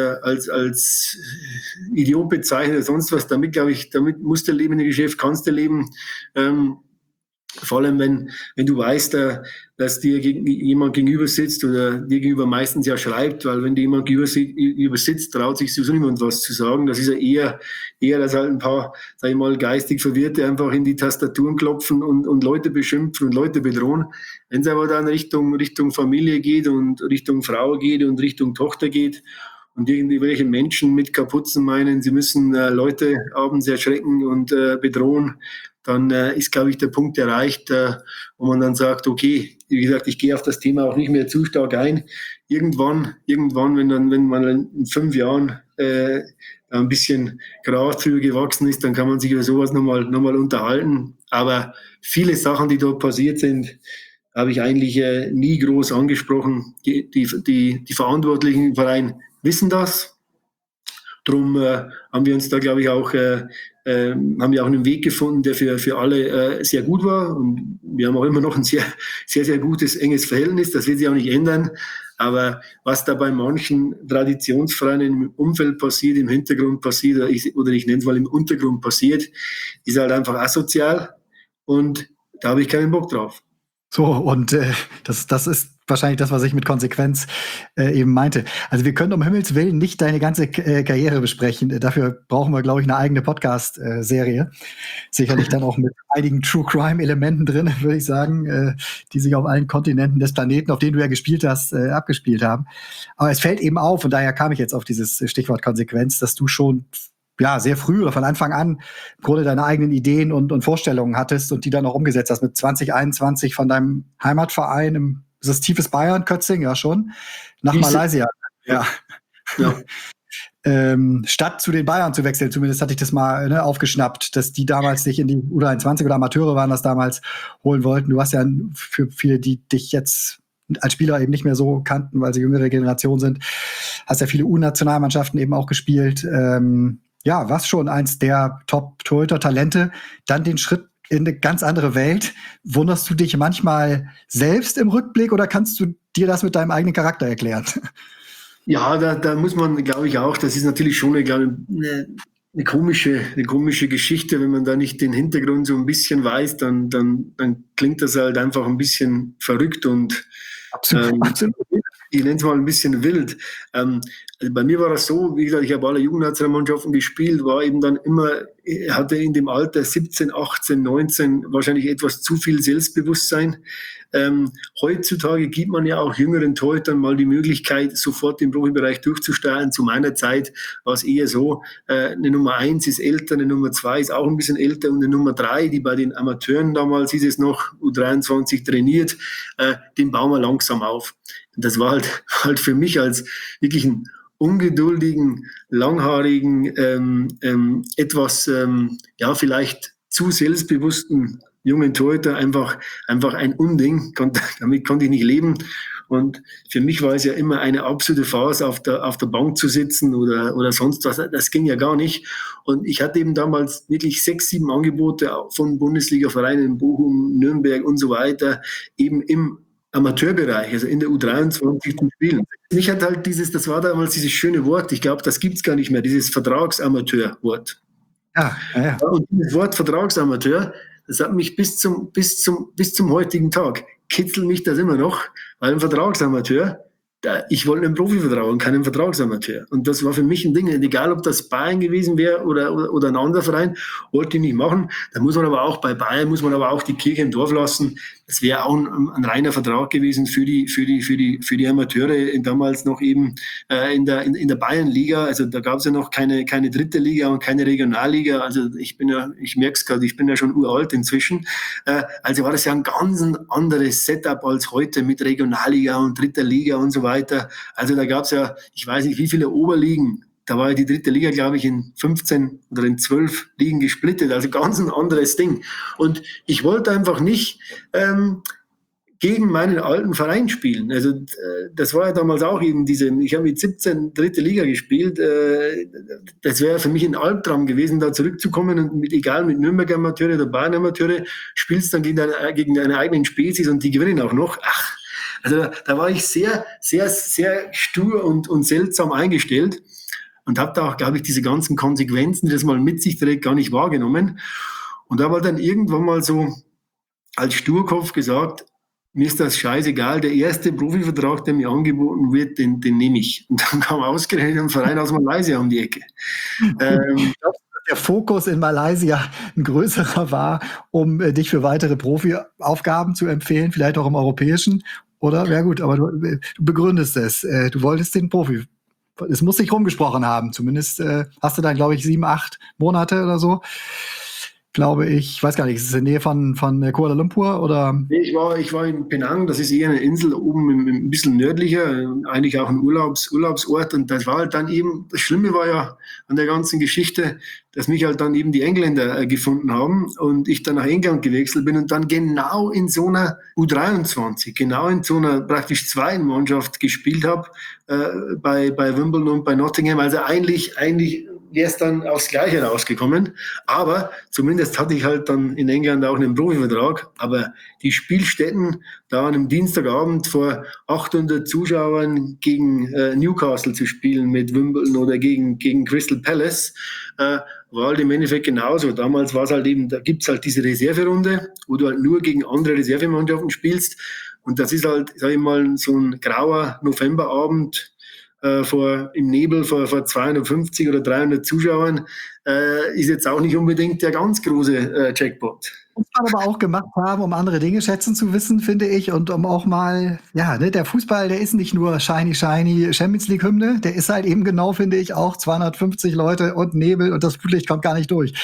Speaker 1: Idiot bezeichnet oder sonst was. Damit, glaube ich, damit musst du leben in dem Geschäft, kannst du leben. Vor allem, wenn du weißt, dass dir jemand gegenüber sitzt oder dir gegenüber meistens ja schreibt, weil wenn dir jemand gegenüber sitzt, traut sich sowieso niemand was zu sagen. Das ist ja eher, dass halt ein paar, sag ich mal, geistig Verwirrte einfach in die Tastaturen klopfen und Leute beschimpfen und Leute bedrohen. Wenn es aber dann Richtung Familie geht und Richtung Frau geht und Richtung Tochter geht und irgendwelche Menschen mit Kapuzen meinen, sie müssen Leute abends erschrecken und bedrohen, dann ist, glaube ich, der Punkt erreicht, wo man dann sagt, okay, wie gesagt, ich gehe auf das Thema auch nicht mehr zu stark ein. Irgendwann, wenn man in 5 Jahren ein bisschen Gras drüber gewachsen ist, dann kann man sich über sowas nochmal unterhalten. Aber viele Sachen, die dort passiert sind, habe ich eigentlich nie groß angesprochen. Die Verantwortlichen im Verein wissen das. Drum haben wir uns da, glaube ich, auch haben wir auch einen Weg gefunden, der für alle sehr gut war. Und wir haben auch immer noch ein sehr, sehr, sehr gutes, enges Verhältnis. Das wird sich auch nicht ändern. Aber was da bei manchen Traditionsvereinen im Umfeld passiert, im Hintergrund passiert, oder ich nenne es mal im Untergrund passiert, ist halt einfach asozial. Und da habe ich keinen Bock drauf.
Speaker 2: So, und das ist wahrscheinlich das, was ich mit Konsequenz eben meinte. Also wir können um Himmels Willen nicht deine ganze Karriere besprechen. Dafür brauchen wir, glaube ich, eine eigene Podcast-Serie. Sicherlich dann auch mit einigen True-Crime-Elementen drin, würde ich sagen, die sich auf allen Kontinenten des Planeten, auf denen du ja gespielt hast, abgespielt haben. Aber es fällt eben auf, und daher kam ich jetzt auf dieses Stichwort Konsequenz, dass du schon sehr früh oder von Anfang an im Grunde deine eigenen Ideen und Vorstellungen hattest und die dann auch umgesetzt hast. Mit 2021 von deinem Heimatverein ist das tiefes Bayern, Kötzing, ja schon, nach Malaysia. Ja. Statt zu den Bayern zu wechseln, zumindest hatte ich das mal aufgeschnappt, dass die damals dich in die U21 oder Amateure waren das damals, holen wollten. Du hast ja für viele, die dich jetzt als Spieler eben nicht mehr so kannten, weil sie jüngere Generation sind, hast ja viele U-Nationalmannschaften eben auch gespielt. Was schon eins der Top-Torhüter-Talente, dann den Schritt in eine ganz andere Welt. Wunderst du dich manchmal selbst im Rückblick oder kannst du dir das mit deinem eigenen Charakter erklären?
Speaker 1: Ja, da muss man, glaube ich, auch, das ist natürlich schon eine komische Geschichte. Wenn man da nicht den Hintergrund so ein bisschen weiß, dann klingt das halt einfach ein bisschen verrückt und
Speaker 2: Absolut.
Speaker 1: ich nenne es mal ein bisschen wild. Also bei mir war das so, wie gesagt, ich habe alle Jugendnationalmannschaften gespielt, war eben dann immer, hatte in dem Alter 17, 18, 19 wahrscheinlich etwas zu viel Selbstbewusstsein. Heutzutage gibt man ja auch jüngeren Torhütern mal die Möglichkeit, sofort im Profibereich durchzusteigen. Zu meiner Zeit war es eher so, eine Nummer 1 ist älter, eine Nummer 2 ist auch ein bisschen älter und eine Nummer 3, die bei den Amateuren damals, hieß es noch, U23 trainiert, den bauen wir langsam auf. Und das war halt für mich als wirklich ein ungeduldigen, langhaarigen, etwas, vielleicht zu selbstbewussten jungen Torhüter einfach ein Unding. Damit konnte ich nicht leben. Und für mich war es ja immer eine absolute Farce, auf der Bank zu sitzen oder sonst was. Das ging ja gar nicht. Und ich hatte eben damals wirklich 6, 7 Angebote von Bundesliga-Vereinen in Bochum, Nürnberg und so weiter, eben im Amateurbereich, also in der U23 zu spielen. Mich hat halt das war damals dieses schöne Wort, ich glaube, das gibt's gar nicht mehr, dieses Vertragsamateur-Wort.
Speaker 2: Ja.
Speaker 1: Und dieses Wort Vertragsamateur, das hat mich bis zum heutigen Tag, kitzelt mich das immer noch, weil ein Vertragsamateur, ich wollte einen Profivertrag und keinen Vertragsamateur. Und das war für mich ein Ding, egal ob das Bayern gewesen wäre oder ein anderer Verein, wollte ich nicht machen. Da muss man aber auch bei Bayern, die Kirche im Dorf lassen. Das wäre auch ein reiner Vertrag gewesen für die Amateure, damals noch eben in der Bayernliga. Also da gab es ja noch keine dritte Liga und keine Regionalliga. Also ich merke es gerade, ich bin ja schon uralt inzwischen. Also war das ja ein ganz anderes Setup als heute mit Regionalliga und dritter Liga und so weiter. Also da gab es ja, ich weiß nicht, wie viele Oberligen. Da war ja die dritte Liga, glaube ich, in 15 oder in 12 Ligen gesplittet. Also ganz ein anderes Ding. Und ich wollte einfach nicht gegen meinen alten Verein spielen. Also das war ja damals auch eben ich habe mit 17 dritte Liga gespielt. Das wäre für mich ein Albtraum gewesen, da zurückzukommen und egal mit Nürnberger Amateure oder Bayern Amateure, spielst dann gegen deine eigenen Spezies und die gewinnen auch noch. Also da war ich sehr, sehr, sehr stur und seltsam eingestellt. Und habe da auch, glaube ich, diese ganzen Konsequenzen, die das mal mit sich trägt, gar nicht wahrgenommen. Und da war dann irgendwann mal so als Sturkopf gesagt, mir ist das scheißegal, der erste Profivertrag, der mir angeboten wird, den nehme ich. Und dann kam ausgerechnet ein Verein aus Malaysia um die Ecke.
Speaker 2: Der Fokus in Malaysia ein größerer war, um dich für weitere Profiaufgaben zu empfehlen, vielleicht auch im europäischen, oder? Ja gut, aber du begründest es. Du wolltest den Profi. Es muss sich rumgesprochen haben. Zumindest hast du dann, glaube ich, 7, 8 Monate oder so. Glaube ich, weiß gar nicht, ist es in der Nähe von Kuala Lumpur oder?
Speaker 1: Nee, ich war in Penang, das ist eher eine Insel oben ein bisschen nördlicher, eigentlich auch ein Urlaubsort. Und das war halt dann eben, das Schlimme war ja an der ganzen Geschichte, dass mich halt dann eben die Engländer gefunden haben und ich dann nach England gewechselt bin und dann genau in so einer U23, genau in so einer praktisch zweiten Mannschaft gespielt habe, bei Wimbledon und bei Nottingham. Also eigentlich wäre es dann aufs Gleiche rausgekommen. Aber zumindest hatte ich halt dann in England auch einen Profivertrag. Aber die Spielstätten, da an einem Dienstagabend vor 800 Zuschauern gegen Newcastle zu spielen mit Wimbledon oder gegen Crystal Palace, war halt im Endeffekt genauso. Damals war es halt eben, da gibt's halt diese Reserverunde, wo du halt nur gegen andere Reservemannschaften spielst. Und das ist halt, sag ich mal, so ein grauer Novemberabend im Nebel vor 250 oder 300 Zuschauern, ist jetzt auch nicht unbedingt der ganz große Jackpot.
Speaker 2: Muss man aber auch gemacht haben, um andere Dinge schätzen zu wissen, finde ich, und um auch mal, der Fußball, der ist nicht nur shiny Champions League Hymne, der ist halt eben genau, finde ich, auch 250 Leute und Nebel und das Flutlicht kommt gar nicht durch.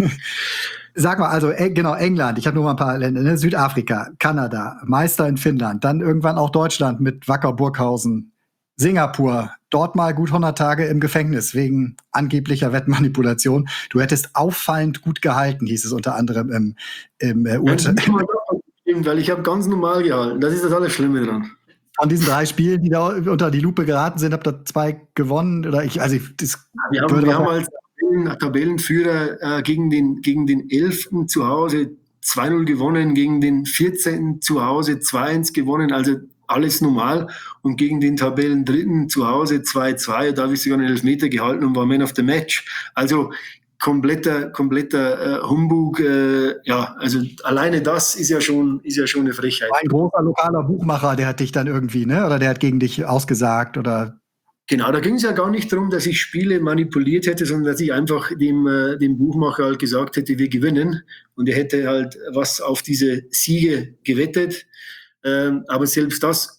Speaker 2: Sag mal, also genau, England, ich habe nur mal ein paar Länder, ne? Südafrika, Kanada, Meister in Finnland, dann irgendwann auch Deutschland mit Wacker Burghausen, Singapur, dort mal gut 100 Tage im Gefängnis wegen angeblicher Wettmanipulation. Du hättest auffallend gut gehalten, hieß es unter anderem im Urteil.
Speaker 1: Weil ich habe ganz normal gehalten. Das ist das alles Schlimme dran.
Speaker 2: Von diesen 3 Spielen, die da unter die Lupe geraten sind, habt ihr 2 gewonnen. Oder wir
Speaker 1: haben als Tabellenführer gegen den 11. zu Hause 2-0 gewonnen, gegen den 14. zu Hause 2-1 gewonnen, also alles normal. Und gegen den Tabellendritten zu Hause 2-2, da habe ich sogar einen Elfmeter gehalten und war Man of the Match. Also kompletter Humbug. Ja, also alleine das ist ja schon eine Frechheit.
Speaker 2: Ein großer lokaler Buchmacher, der hat dich dann irgendwie, ne? Oder der hat gegen dich ausgesagt oder...
Speaker 1: Genau, da ging es ja gar nicht darum, dass ich Spiele manipuliert hätte, sondern dass ich einfach dem Buchmacher halt gesagt hätte, wir gewinnen. Und er hätte halt was auf diese Siege gewettet. Aber selbst das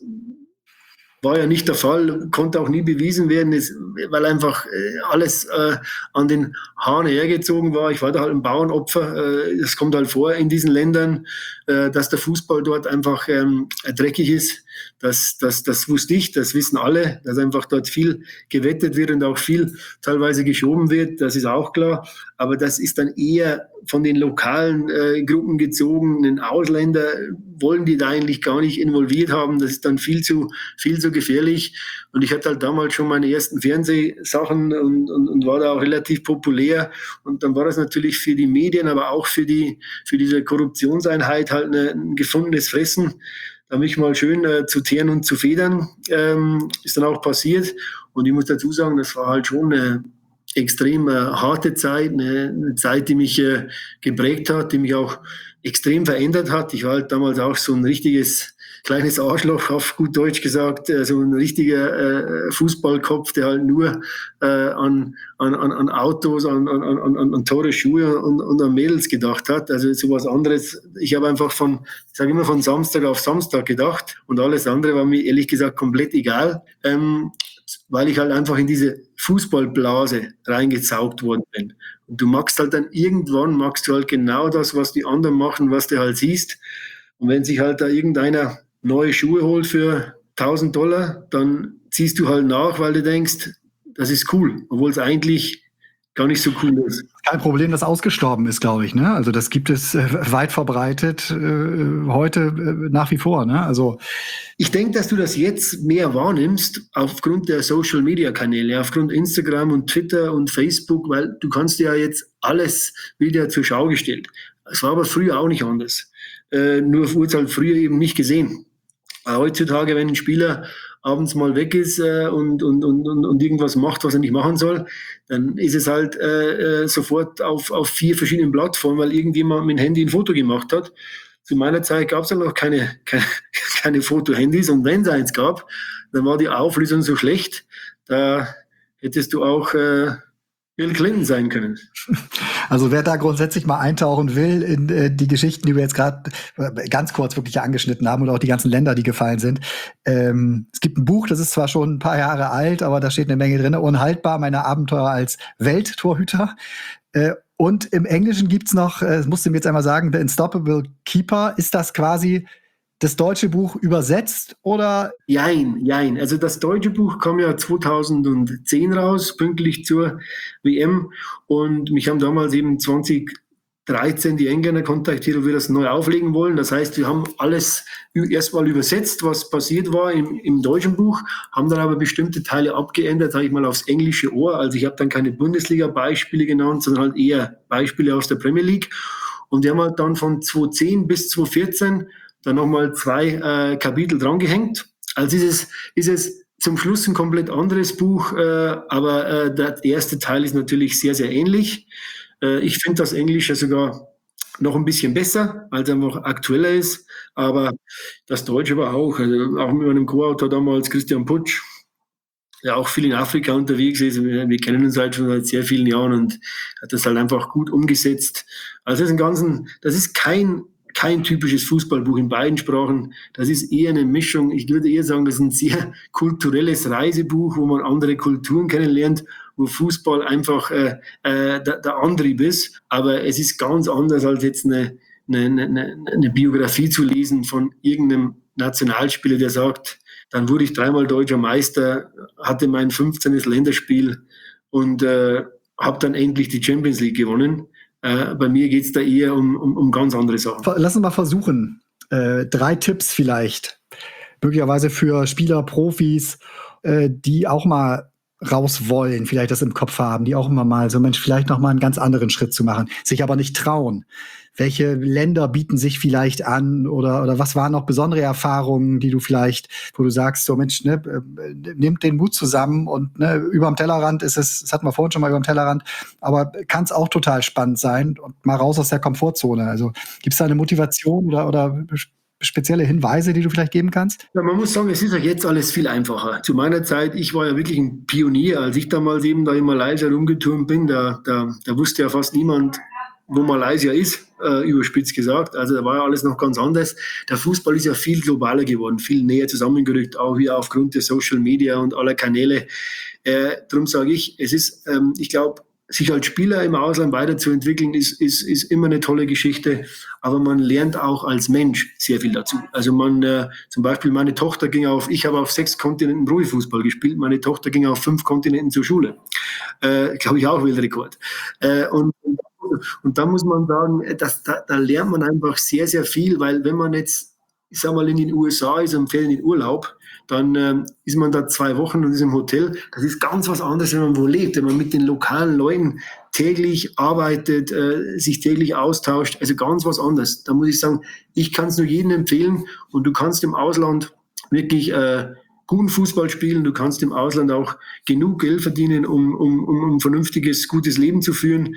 Speaker 1: war ja nicht der Fall, konnte auch nie bewiesen werden, weil einfach alles an den Haaren hergezogen war. Ich war da halt ein Bauernopfer. Es kommt halt vor in diesen Ländern, dass der Fußball dort einfach dreckig ist. Das wusste ich, das wissen alle, dass einfach dort viel gewettet wird und auch viel teilweise geschoben wird, das ist auch klar. Aber das ist dann eher von den lokalen Gruppen gezogen. Den Ausländer wollen die da eigentlich gar nicht involviert haben. Das ist dann viel zu gefährlich. Und ich hatte halt damals schon meine ersten Fernsehsachen und war da auch relativ populär. Und dann war das natürlich für die Medien, aber auch für diese Korruptionseinheit halt ein gefundenes Fressen. Da mich mal schön zu teeren und zu federn, ist dann auch passiert. Und ich muss dazu sagen, das war halt schon eine extrem harte Zeit, eine Zeit, die mich geprägt hat, die mich auch extrem verändert hat. Ich war halt damals auch so ein richtiges kleines Arschloch, auf gut Deutsch gesagt, so ein richtiger Fußballkopf, der halt nur an Autos, an teure Schuhe und an Mädels gedacht hat. Also sowas anderes. Ich habe einfach ich sage immer von Samstag auf Samstag gedacht und alles andere war mir ehrlich gesagt komplett egal, weil ich halt einfach in diese Fußballblase reingezaugt worden bin. Und du magst halt dann irgendwann halt genau das, was die anderen machen, was du halt siehst. Und wenn sich halt da irgendeiner neue Schuhe holt für $1.000, dann ziehst du halt nach, weil du denkst, das ist cool, obwohl es eigentlich gar nicht so cool ist.
Speaker 2: Kein Problem, das ausgestorben ist, glaube ich, ne? Also das gibt es weit verbreitet heute nach wie vor, ne? Also
Speaker 1: ich denke, dass du das jetzt mehr wahrnimmst aufgrund der Social-Media-Kanäle, aufgrund Instagram und Twitter und Facebook, weil du kannst ja jetzt alles wieder zur Schau gestellt. Es war aber früher auch nicht anders. Nur wurde es halt früher eben nicht gesehen. Heutzutage, wenn ein Spieler abends mal weg ist und irgendwas macht, was er nicht machen soll, dann ist es halt sofort auf 4 verschiedenen Plattformen, weil irgendjemand mit dem Handy ein Foto gemacht hat. Zu meiner Zeit gab es ja noch keine Foto-Handys und wenn es eins gab, dann war die Auflösung so schlecht, da hättest du auch Bill Clinton sein können.
Speaker 2: Also wer da grundsätzlich mal eintauchen will in die Geschichten, die wir jetzt gerade ganz kurz wirklich angeschnitten haben oder auch die ganzen Länder, die gefallen sind. Es gibt ein Buch, das ist zwar schon ein paar Jahre alt, aber da steht eine Menge drin. Unhaltbar, meine Abenteuer als Welttorhüter. Und im Englischen gibt's noch, das musst du mir jetzt einmal sagen, The Unstoppable Keeper. Ist das quasi das deutsche Buch übersetzt oder?
Speaker 1: Jein. Also das deutsche Buch kam ja 2010 raus, pünktlich zur WM. Und mich haben damals eben 2013 die Engländer kontaktiert, ob wir das neu auflegen wollen. Das heißt, wir haben alles erstmal übersetzt, was passiert war im deutschen Buch, haben dann aber bestimmte Teile abgeändert, sage ich mal, aufs englische Ohr. Also ich habe dann keine Bundesliga-Beispiele genannt, sondern halt eher Beispiele aus der Premier League. Und wir haben halt dann von 2010 bis 2014 dann nochmal 2 Kapitel drangehängt. Also ist es zum Schluss ein komplett anderes Buch, aber der erste Teil ist natürlich sehr, sehr ähnlich. Ich finde das Englische sogar noch ein bisschen besser, weil es einfach aktueller ist, aber das Deutsche war auch mit meinem Co-Autor damals, Christian Putsch, der auch viel in Afrika unterwegs ist. Wir kennen uns halt schon seit sehr vielen Jahren und hat das halt einfach gut umgesetzt. Also das ist kein typisches Fußballbuch in beiden Sprachen. Das ist eher eine Mischung. Ich würde eher sagen, das ist ein sehr kulturelles Reisebuch, wo man andere Kulturen kennenlernt, wo Fußball einfach der Antrieb ist. Aber es ist ganz anders, als jetzt eine Biografie zu lesen von irgendeinem Nationalspieler, der sagt, dann wurde ich 3-mal deutscher Meister, hatte mein 15. Länderspiel und habe dann endlich die Champions League gewonnen. Bei mir geht es da eher um ganz andere Sachen.
Speaker 2: Lass uns mal versuchen. 3 Tipps vielleicht. Möglicherweise für Spieler, Profis, die auch mal raus wollen, vielleicht das im Kopf haben, die auch immer mal so, Mensch, vielleicht noch mal einen ganz anderen Schritt zu machen, sich aber nicht trauen. Welche Länder bieten sich vielleicht an oder was waren noch besondere Erfahrungen, die du vielleicht, wo du sagst, so Mensch, ne, nimmt den Mut zusammen und ne, überm Tellerrand ist es, das hatten wir vorhin schon mal überm Tellerrand, aber kann es auch total spannend sein und mal raus aus der Komfortzone. Also gibt es da eine Motivation oder spezielle Hinweise, die du vielleicht geben kannst?
Speaker 1: Ja, man muss sagen, es ist ja jetzt alles viel einfacher. Zu meiner Zeit, ich war ja wirklich ein Pionier, als ich damals eben da in Malaysia rumgeturnt bin, da wusste ja fast niemand, wo Malaysia ist, überspitzt gesagt. Also da war ja alles noch ganz anders. Der Fußball ist ja viel globaler geworden, viel näher zusammengerückt, auch wieder aufgrund der Social Media und aller Kanäle. Darum sage ich, es ist, ich glaube, sich als Spieler im Ausland weiterzuentwickeln, ist immer eine tolle Geschichte, aber man lernt auch als Mensch sehr viel dazu. Also zum Beispiel meine Tochter ich habe auf 6 Kontinenten Profifußball gespielt, meine Tochter ging auf 5 Kontinenten zur Schule. Glaube ich auch Weltrekord. Und da muss man sagen, da lernt man einfach sehr, sehr viel, weil wenn man jetzt, ich sag mal, in den USA ist, am Ferien Urlaub, dann ist man da 2 Wochen und ist im Hotel. Das ist ganz was anderes, wenn man wo lebt, wenn man mit den lokalen Leuten täglich arbeitet, sich täglich austauscht. Also ganz was anderes. Da muss ich sagen, ich kann es nur jedem empfehlen und du kannst im Ausland wirklich guten Fußball spielen. Du kannst im Ausland auch genug Geld verdienen, um ein vernünftiges, gutes Leben zu führen.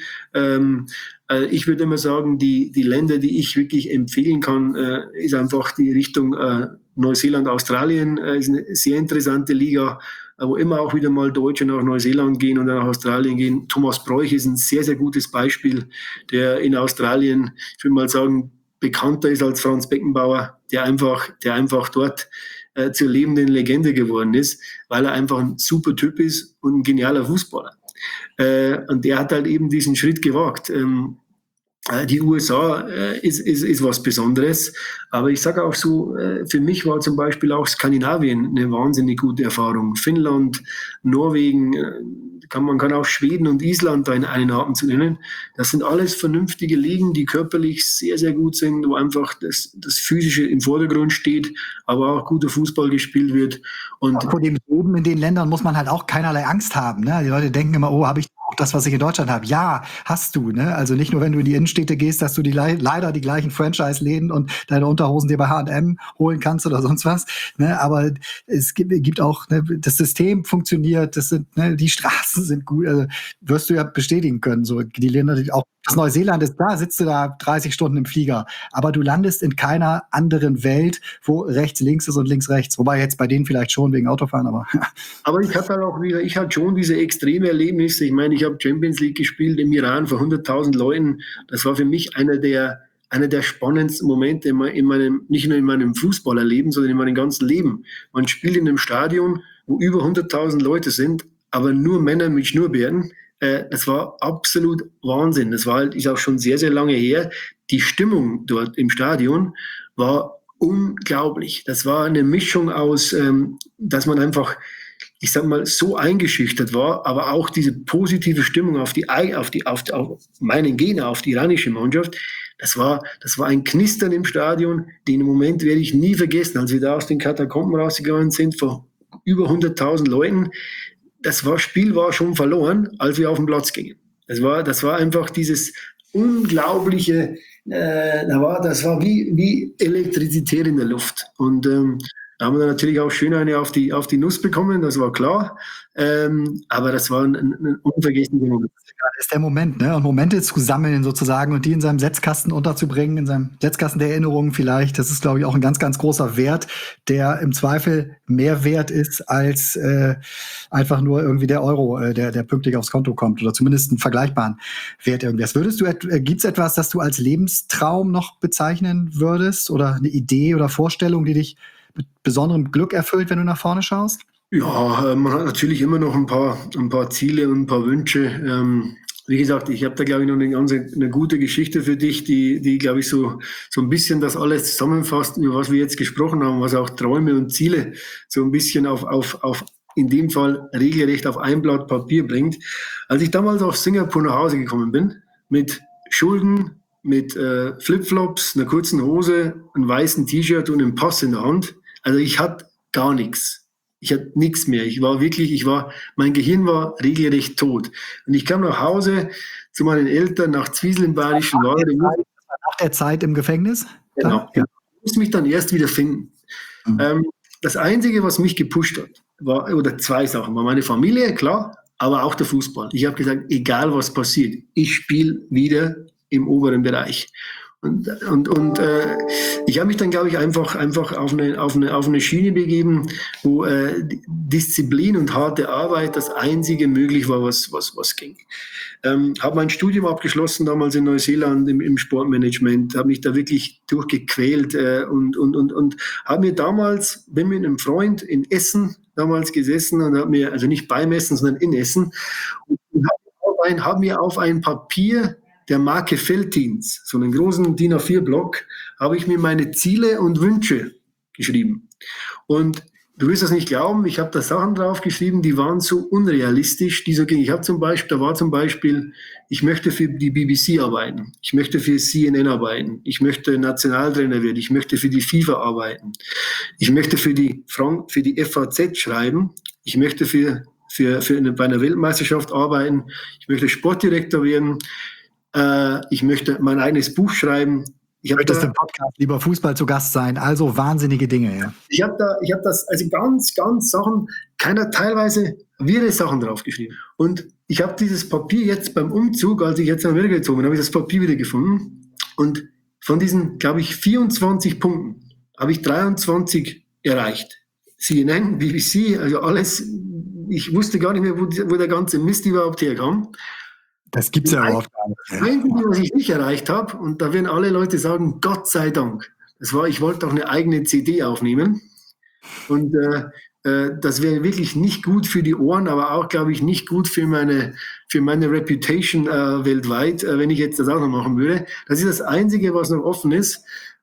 Speaker 1: Ich würde immer sagen, die Länder, die ich wirklich empfehlen kann, ist einfach die Richtung Neuseeland, Australien. Ist eine sehr interessante Liga, wo immer auch wieder mal Deutsche nach Neuseeland gehen und nach Australien gehen. Thomas Bräuch ist ein sehr, sehr gutes Beispiel, der in Australien, ich würde mal sagen, bekannter ist als Franz Beckenbauer, der einfach dort zur lebenden Legende geworden ist, weil er einfach ein super Typ ist und ein genialer Fußballer. Und der hat halt eben diesen Schritt gewagt. Die USA ist was Besonderes, aber ich sage auch so, für mich war zum Beispiel auch Skandinavien eine wahnsinnig gute Erfahrung. Finnland, Norwegen, man kann auch Schweden und Island da in einen Atem zu nennen. Das sind alles vernünftige Ligen, die körperlich sehr, sehr gut sind, wo einfach das Physische im Vordergrund steht, aber auch guter Fußball gespielt wird. Und
Speaker 2: vor dem Leben in den Ländern muss man halt auch keinerlei Angst haben. Ne? Die Leute denken immer, oh, habe ich auch das, was ich in Deutschland habe? Ja, hast du. Ne? Also nicht nur, wenn du in die Innenstädte gehst, dass du leider die gleichen Franchise-Läden und deine Unterhosen dir bei H&M holen kannst oder sonst was. Ne? Aber es gibt auch, ne, das System funktioniert, die Straßen sind gut. Also wirst du ja bestätigen können. So die Länder, auch das Neuseeland ist da, sitzt du da 30 Stunden im Flieger. Aber du landest in keiner anderen Welt, wo rechts links ist und links rechts. Wobei jetzt bei denen vielleicht schon wegen Autofahren, aber.
Speaker 1: Aber ich hatte schon diese extreme Erlebnisse. Ich meine, ich habe Champions League gespielt im Iran vor 100.000 Leuten. Das war für mich einer der spannendsten Momente nicht nur in meinem Fußballerleben, sondern in meinem ganzen Leben. Man spielt in einem Stadion, wo über 100.000 Leute sind, aber nur Männer mit Schnurrbärten. Das war absolut Wahnsinn. Das ist auch schon sehr, sehr lange her. Die Stimmung dort im Stadion war unglaublich. Das war eine Mischung aus, dass man einfach, ich sag mal, so eingeschüchtert war, aber auch diese positive Stimmung auf meinen Gegner, auf die iranische Mannschaft. Das war ein Knistern im Stadion. Den Moment werde ich nie vergessen, als wir da aus den Katakomben rausgegangen sind, vor über 100.000 Leuten. Das Spiel war schon verloren, als wir auf den Platz gingen. Das war einfach dieses unglaubliche, das war wie Elektrizität in der Luft. Und da haben wir natürlich auch schön eine auf die Nuss bekommen, das war klar. Aber das war ein unvergesslicher Moment.
Speaker 2: Das ist der Moment, ne? Und Momente zu sammeln sozusagen und die in seinem Setzkasten unterzubringen, in seinem Setzkasten der Erinnerungen vielleicht. Das ist, glaube ich, auch ein ganz, ganz großer Wert, der im Zweifel mehr wert ist als einfach nur irgendwie der Euro, der pünktlich aufs Konto kommt oder zumindest einen vergleichbaren Wert irgendwie. Gibt's etwas, das du als Lebenstraum noch bezeichnen würdest oder eine Idee oder Vorstellung, die dich mit besonderem Glück erfüllt, wenn du nach vorne schaust?
Speaker 1: Ja, man hat natürlich immer noch ein paar Ziele und ein paar Wünsche. Wie gesagt, ich habe da, glaube ich, noch eine gute Geschichte für dich, die glaube ich, so ein bisschen das alles zusammenfasst, über was wir jetzt gesprochen haben, was auch Träume und Ziele so ein bisschen auf in dem Fall regelrecht auf ein Blatt Papier bringt. Als ich damals aus Singapur nach Hause gekommen bin, mit Schulden, mit Flipflops, einer kurzen Hose, einem weißen T-Shirt und einem Pass in der Hand, also ich hatte gar nichts. Ich hatte nichts mehr. Mein Gehirn war regelrecht tot. Und ich kam nach Hause zu meinen Eltern nach Zwiesel im Bayerischen Wald.
Speaker 2: Nach der Zeit im Gefängnis?
Speaker 1: Genau. Ja. Ich musste mich dann erst wieder finden. Das Einzige, was mich gepusht hat, oder zwei Sachen, war meine Familie, klar, aber auch der Fußball. Ich habe gesagt, egal was passiert, ich spiele wieder im oberen Bereich. Und ich habe mich dann, glaube ich, einfach auf eine Schiene begeben, wo Disziplin und harte Arbeit das Einzige möglich war, was ging. Habe mein Studium abgeschlossen, damals in Neuseeland im Sportmanagement, habe mich da wirklich durchgequält und habe mir damals, bin mit einem Freund in Essen damals gesessen und habe mir, also nicht beim Essen, sondern in Essen, und habe mir auf ein Papier der Marke Veltins, so einen großen DIN A4-Block, habe ich mir meine Ziele und Wünsche geschrieben. Und du wirst das nicht glauben, ich habe da Sachen draufgeschrieben, die waren so unrealistisch, die so gingen. Da war zum Beispiel, ich möchte für die BBC arbeiten, ich möchte für CNN arbeiten, ich möchte Nationaltrainer werden, ich möchte für die FIFA arbeiten, ich möchte für die FAZ schreiben, ich möchte bei einer Weltmeisterschaft arbeiten, ich möchte Sportdirektor werden, ich möchte mein eigenes Buch schreiben.
Speaker 2: Ich möchte im Podcast lieber Fußball zu Gast sein. Also wahnsinnige Dinge. Ja.
Speaker 1: Ich habe das, also ganz Sachen, teilweise wirre Sachen draufgeschrieben. Und ich habe dieses Papier jetzt beim Umzug, als ich jetzt nach Amerika gezogen bin, habe ich das Papier wieder gefunden. Und von diesen, glaube ich, 24 Punkten habe ich 23 erreicht. CNN, BBC, also alles. Ich wusste gar nicht mehr, wo der ganze Mist überhaupt herkam.
Speaker 2: Das gibt es ja überhaupt gar nicht.
Speaker 1: Das Einzige, was ich nicht erreicht habe, und da werden alle Leute sagen, Gott sei Dank, ich wollte auch eine eigene CD aufnehmen. Und das wäre wirklich nicht gut für die Ohren, aber auch, glaube ich, nicht gut für meine Reputation weltweit, wenn ich jetzt das auch noch machen würde. Das ist das Einzige, was noch offen ist.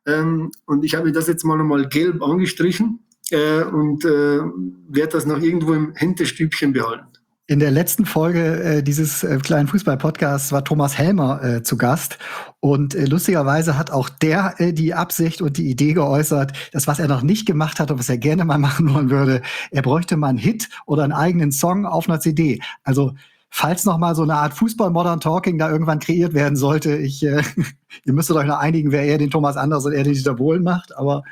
Speaker 1: Und ich habe mir das jetzt mal gelb angestrichen und werde das noch irgendwo im Hinterstübchen behalten.
Speaker 2: In der letzten Folge dieses kleinen Fußball-Podcasts war Thomas Helmer zu Gast. Und lustigerweise hat auch der die Absicht und die Idee geäußert, dass was er noch nicht gemacht hat und was er gerne mal machen wollen würde, er bräuchte mal einen Hit oder einen eigenen Song auf einer CD. Also falls noch mal so eine Art Fußball-Modern Talking da irgendwann kreiert werden sollte, ihr müsstet euch noch einigen, wer eher den Thomas Anders und er den Dieter Bohlen macht. Aber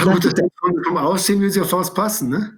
Speaker 1: vom Aussehen würde es ja fast passen, ne?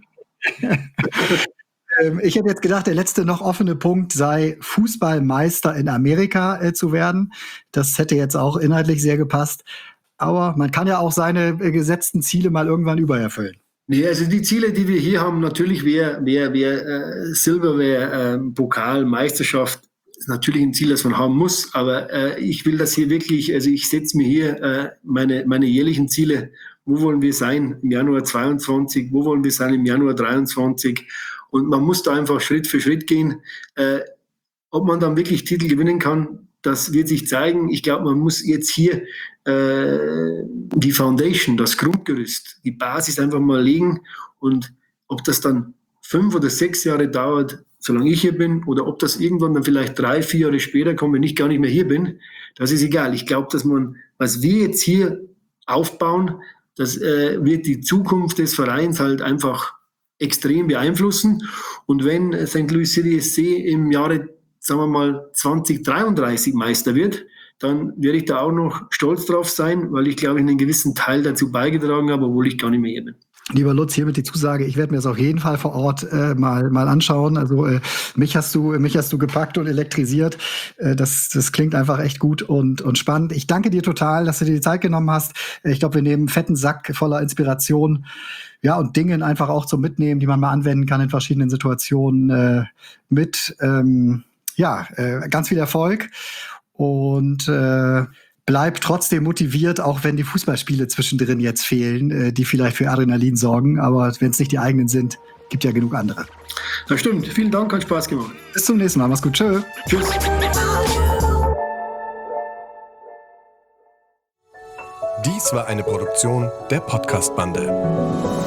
Speaker 2: Ich hätte jetzt gedacht, der letzte noch offene Punkt sei, Fußballmeister in Amerika zu werden. Das hätte jetzt auch inhaltlich sehr gepasst. Aber man kann ja auch seine gesetzten Ziele mal irgendwann übererfüllen.
Speaker 1: Nee, also die Ziele, die wir hier haben, natürlich wäre Silberware, Pokal, Meisterschaft, ist natürlich ein Ziel, das man haben muss. Aber ich will das hier wirklich, also ich setze mir hier meine jährlichen Ziele. Wo wollen wir sein im Januar 22? Wo wollen wir sein im Januar 23? Und man muss da einfach Schritt für Schritt gehen. Ob man dann wirklich Titel gewinnen kann, das wird sich zeigen. Ich glaube, man muss jetzt hier die Foundation, das Grundgerüst, die Basis einfach mal legen. Und ob das dann 5 oder 6 Jahre dauert, solange ich hier bin, oder ob das irgendwann dann vielleicht 3, 4 Jahre später kommt, wenn ich gar nicht mehr hier bin, das ist egal. Ich glaube, was wir jetzt hier aufbauen, das wird die Zukunft des Vereins halt einfach extrem beeinflussen. Und wenn St. Louis City SC im Jahre, sagen wir mal, 2033 Meister wird, dann werde ich da auch noch stolz drauf sein, weil ich, glaube ich, einen gewissen Teil dazu beigetragen habe, obwohl ich gar nicht mehr hier bin.
Speaker 2: Lieber Lutz, hiermit die Zusage, ich werde mir das auf jeden Fall vor Ort mal anschauen. Also mich hast du gepackt und elektrisiert. Das klingt einfach echt gut und spannend. Ich danke dir total, dass du dir die Zeit genommen hast. Ich glaube, wir nehmen einen fetten Sack voller Inspiration, ja, und Dingen einfach auch zum Mitnehmen, die man mal anwenden kann in verschiedenen Situationen mit. Ganz viel Erfolg und bleib trotzdem motiviert, auch wenn die Fußballspiele zwischendrin jetzt fehlen, die vielleicht für Adrenalin sorgen. Aber wenn es nicht die eigenen sind, gibt ja genug andere.
Speaker 1: Das stimmt. Vielen Dank, hat Spaß gemacht.
Speaker 2: Bis zum nächsten Mal. Mach's gut. Tschö.
Speaker 1: Tschüss.
Speaker 4: Dies war eine Produktion der Podcast-Bande.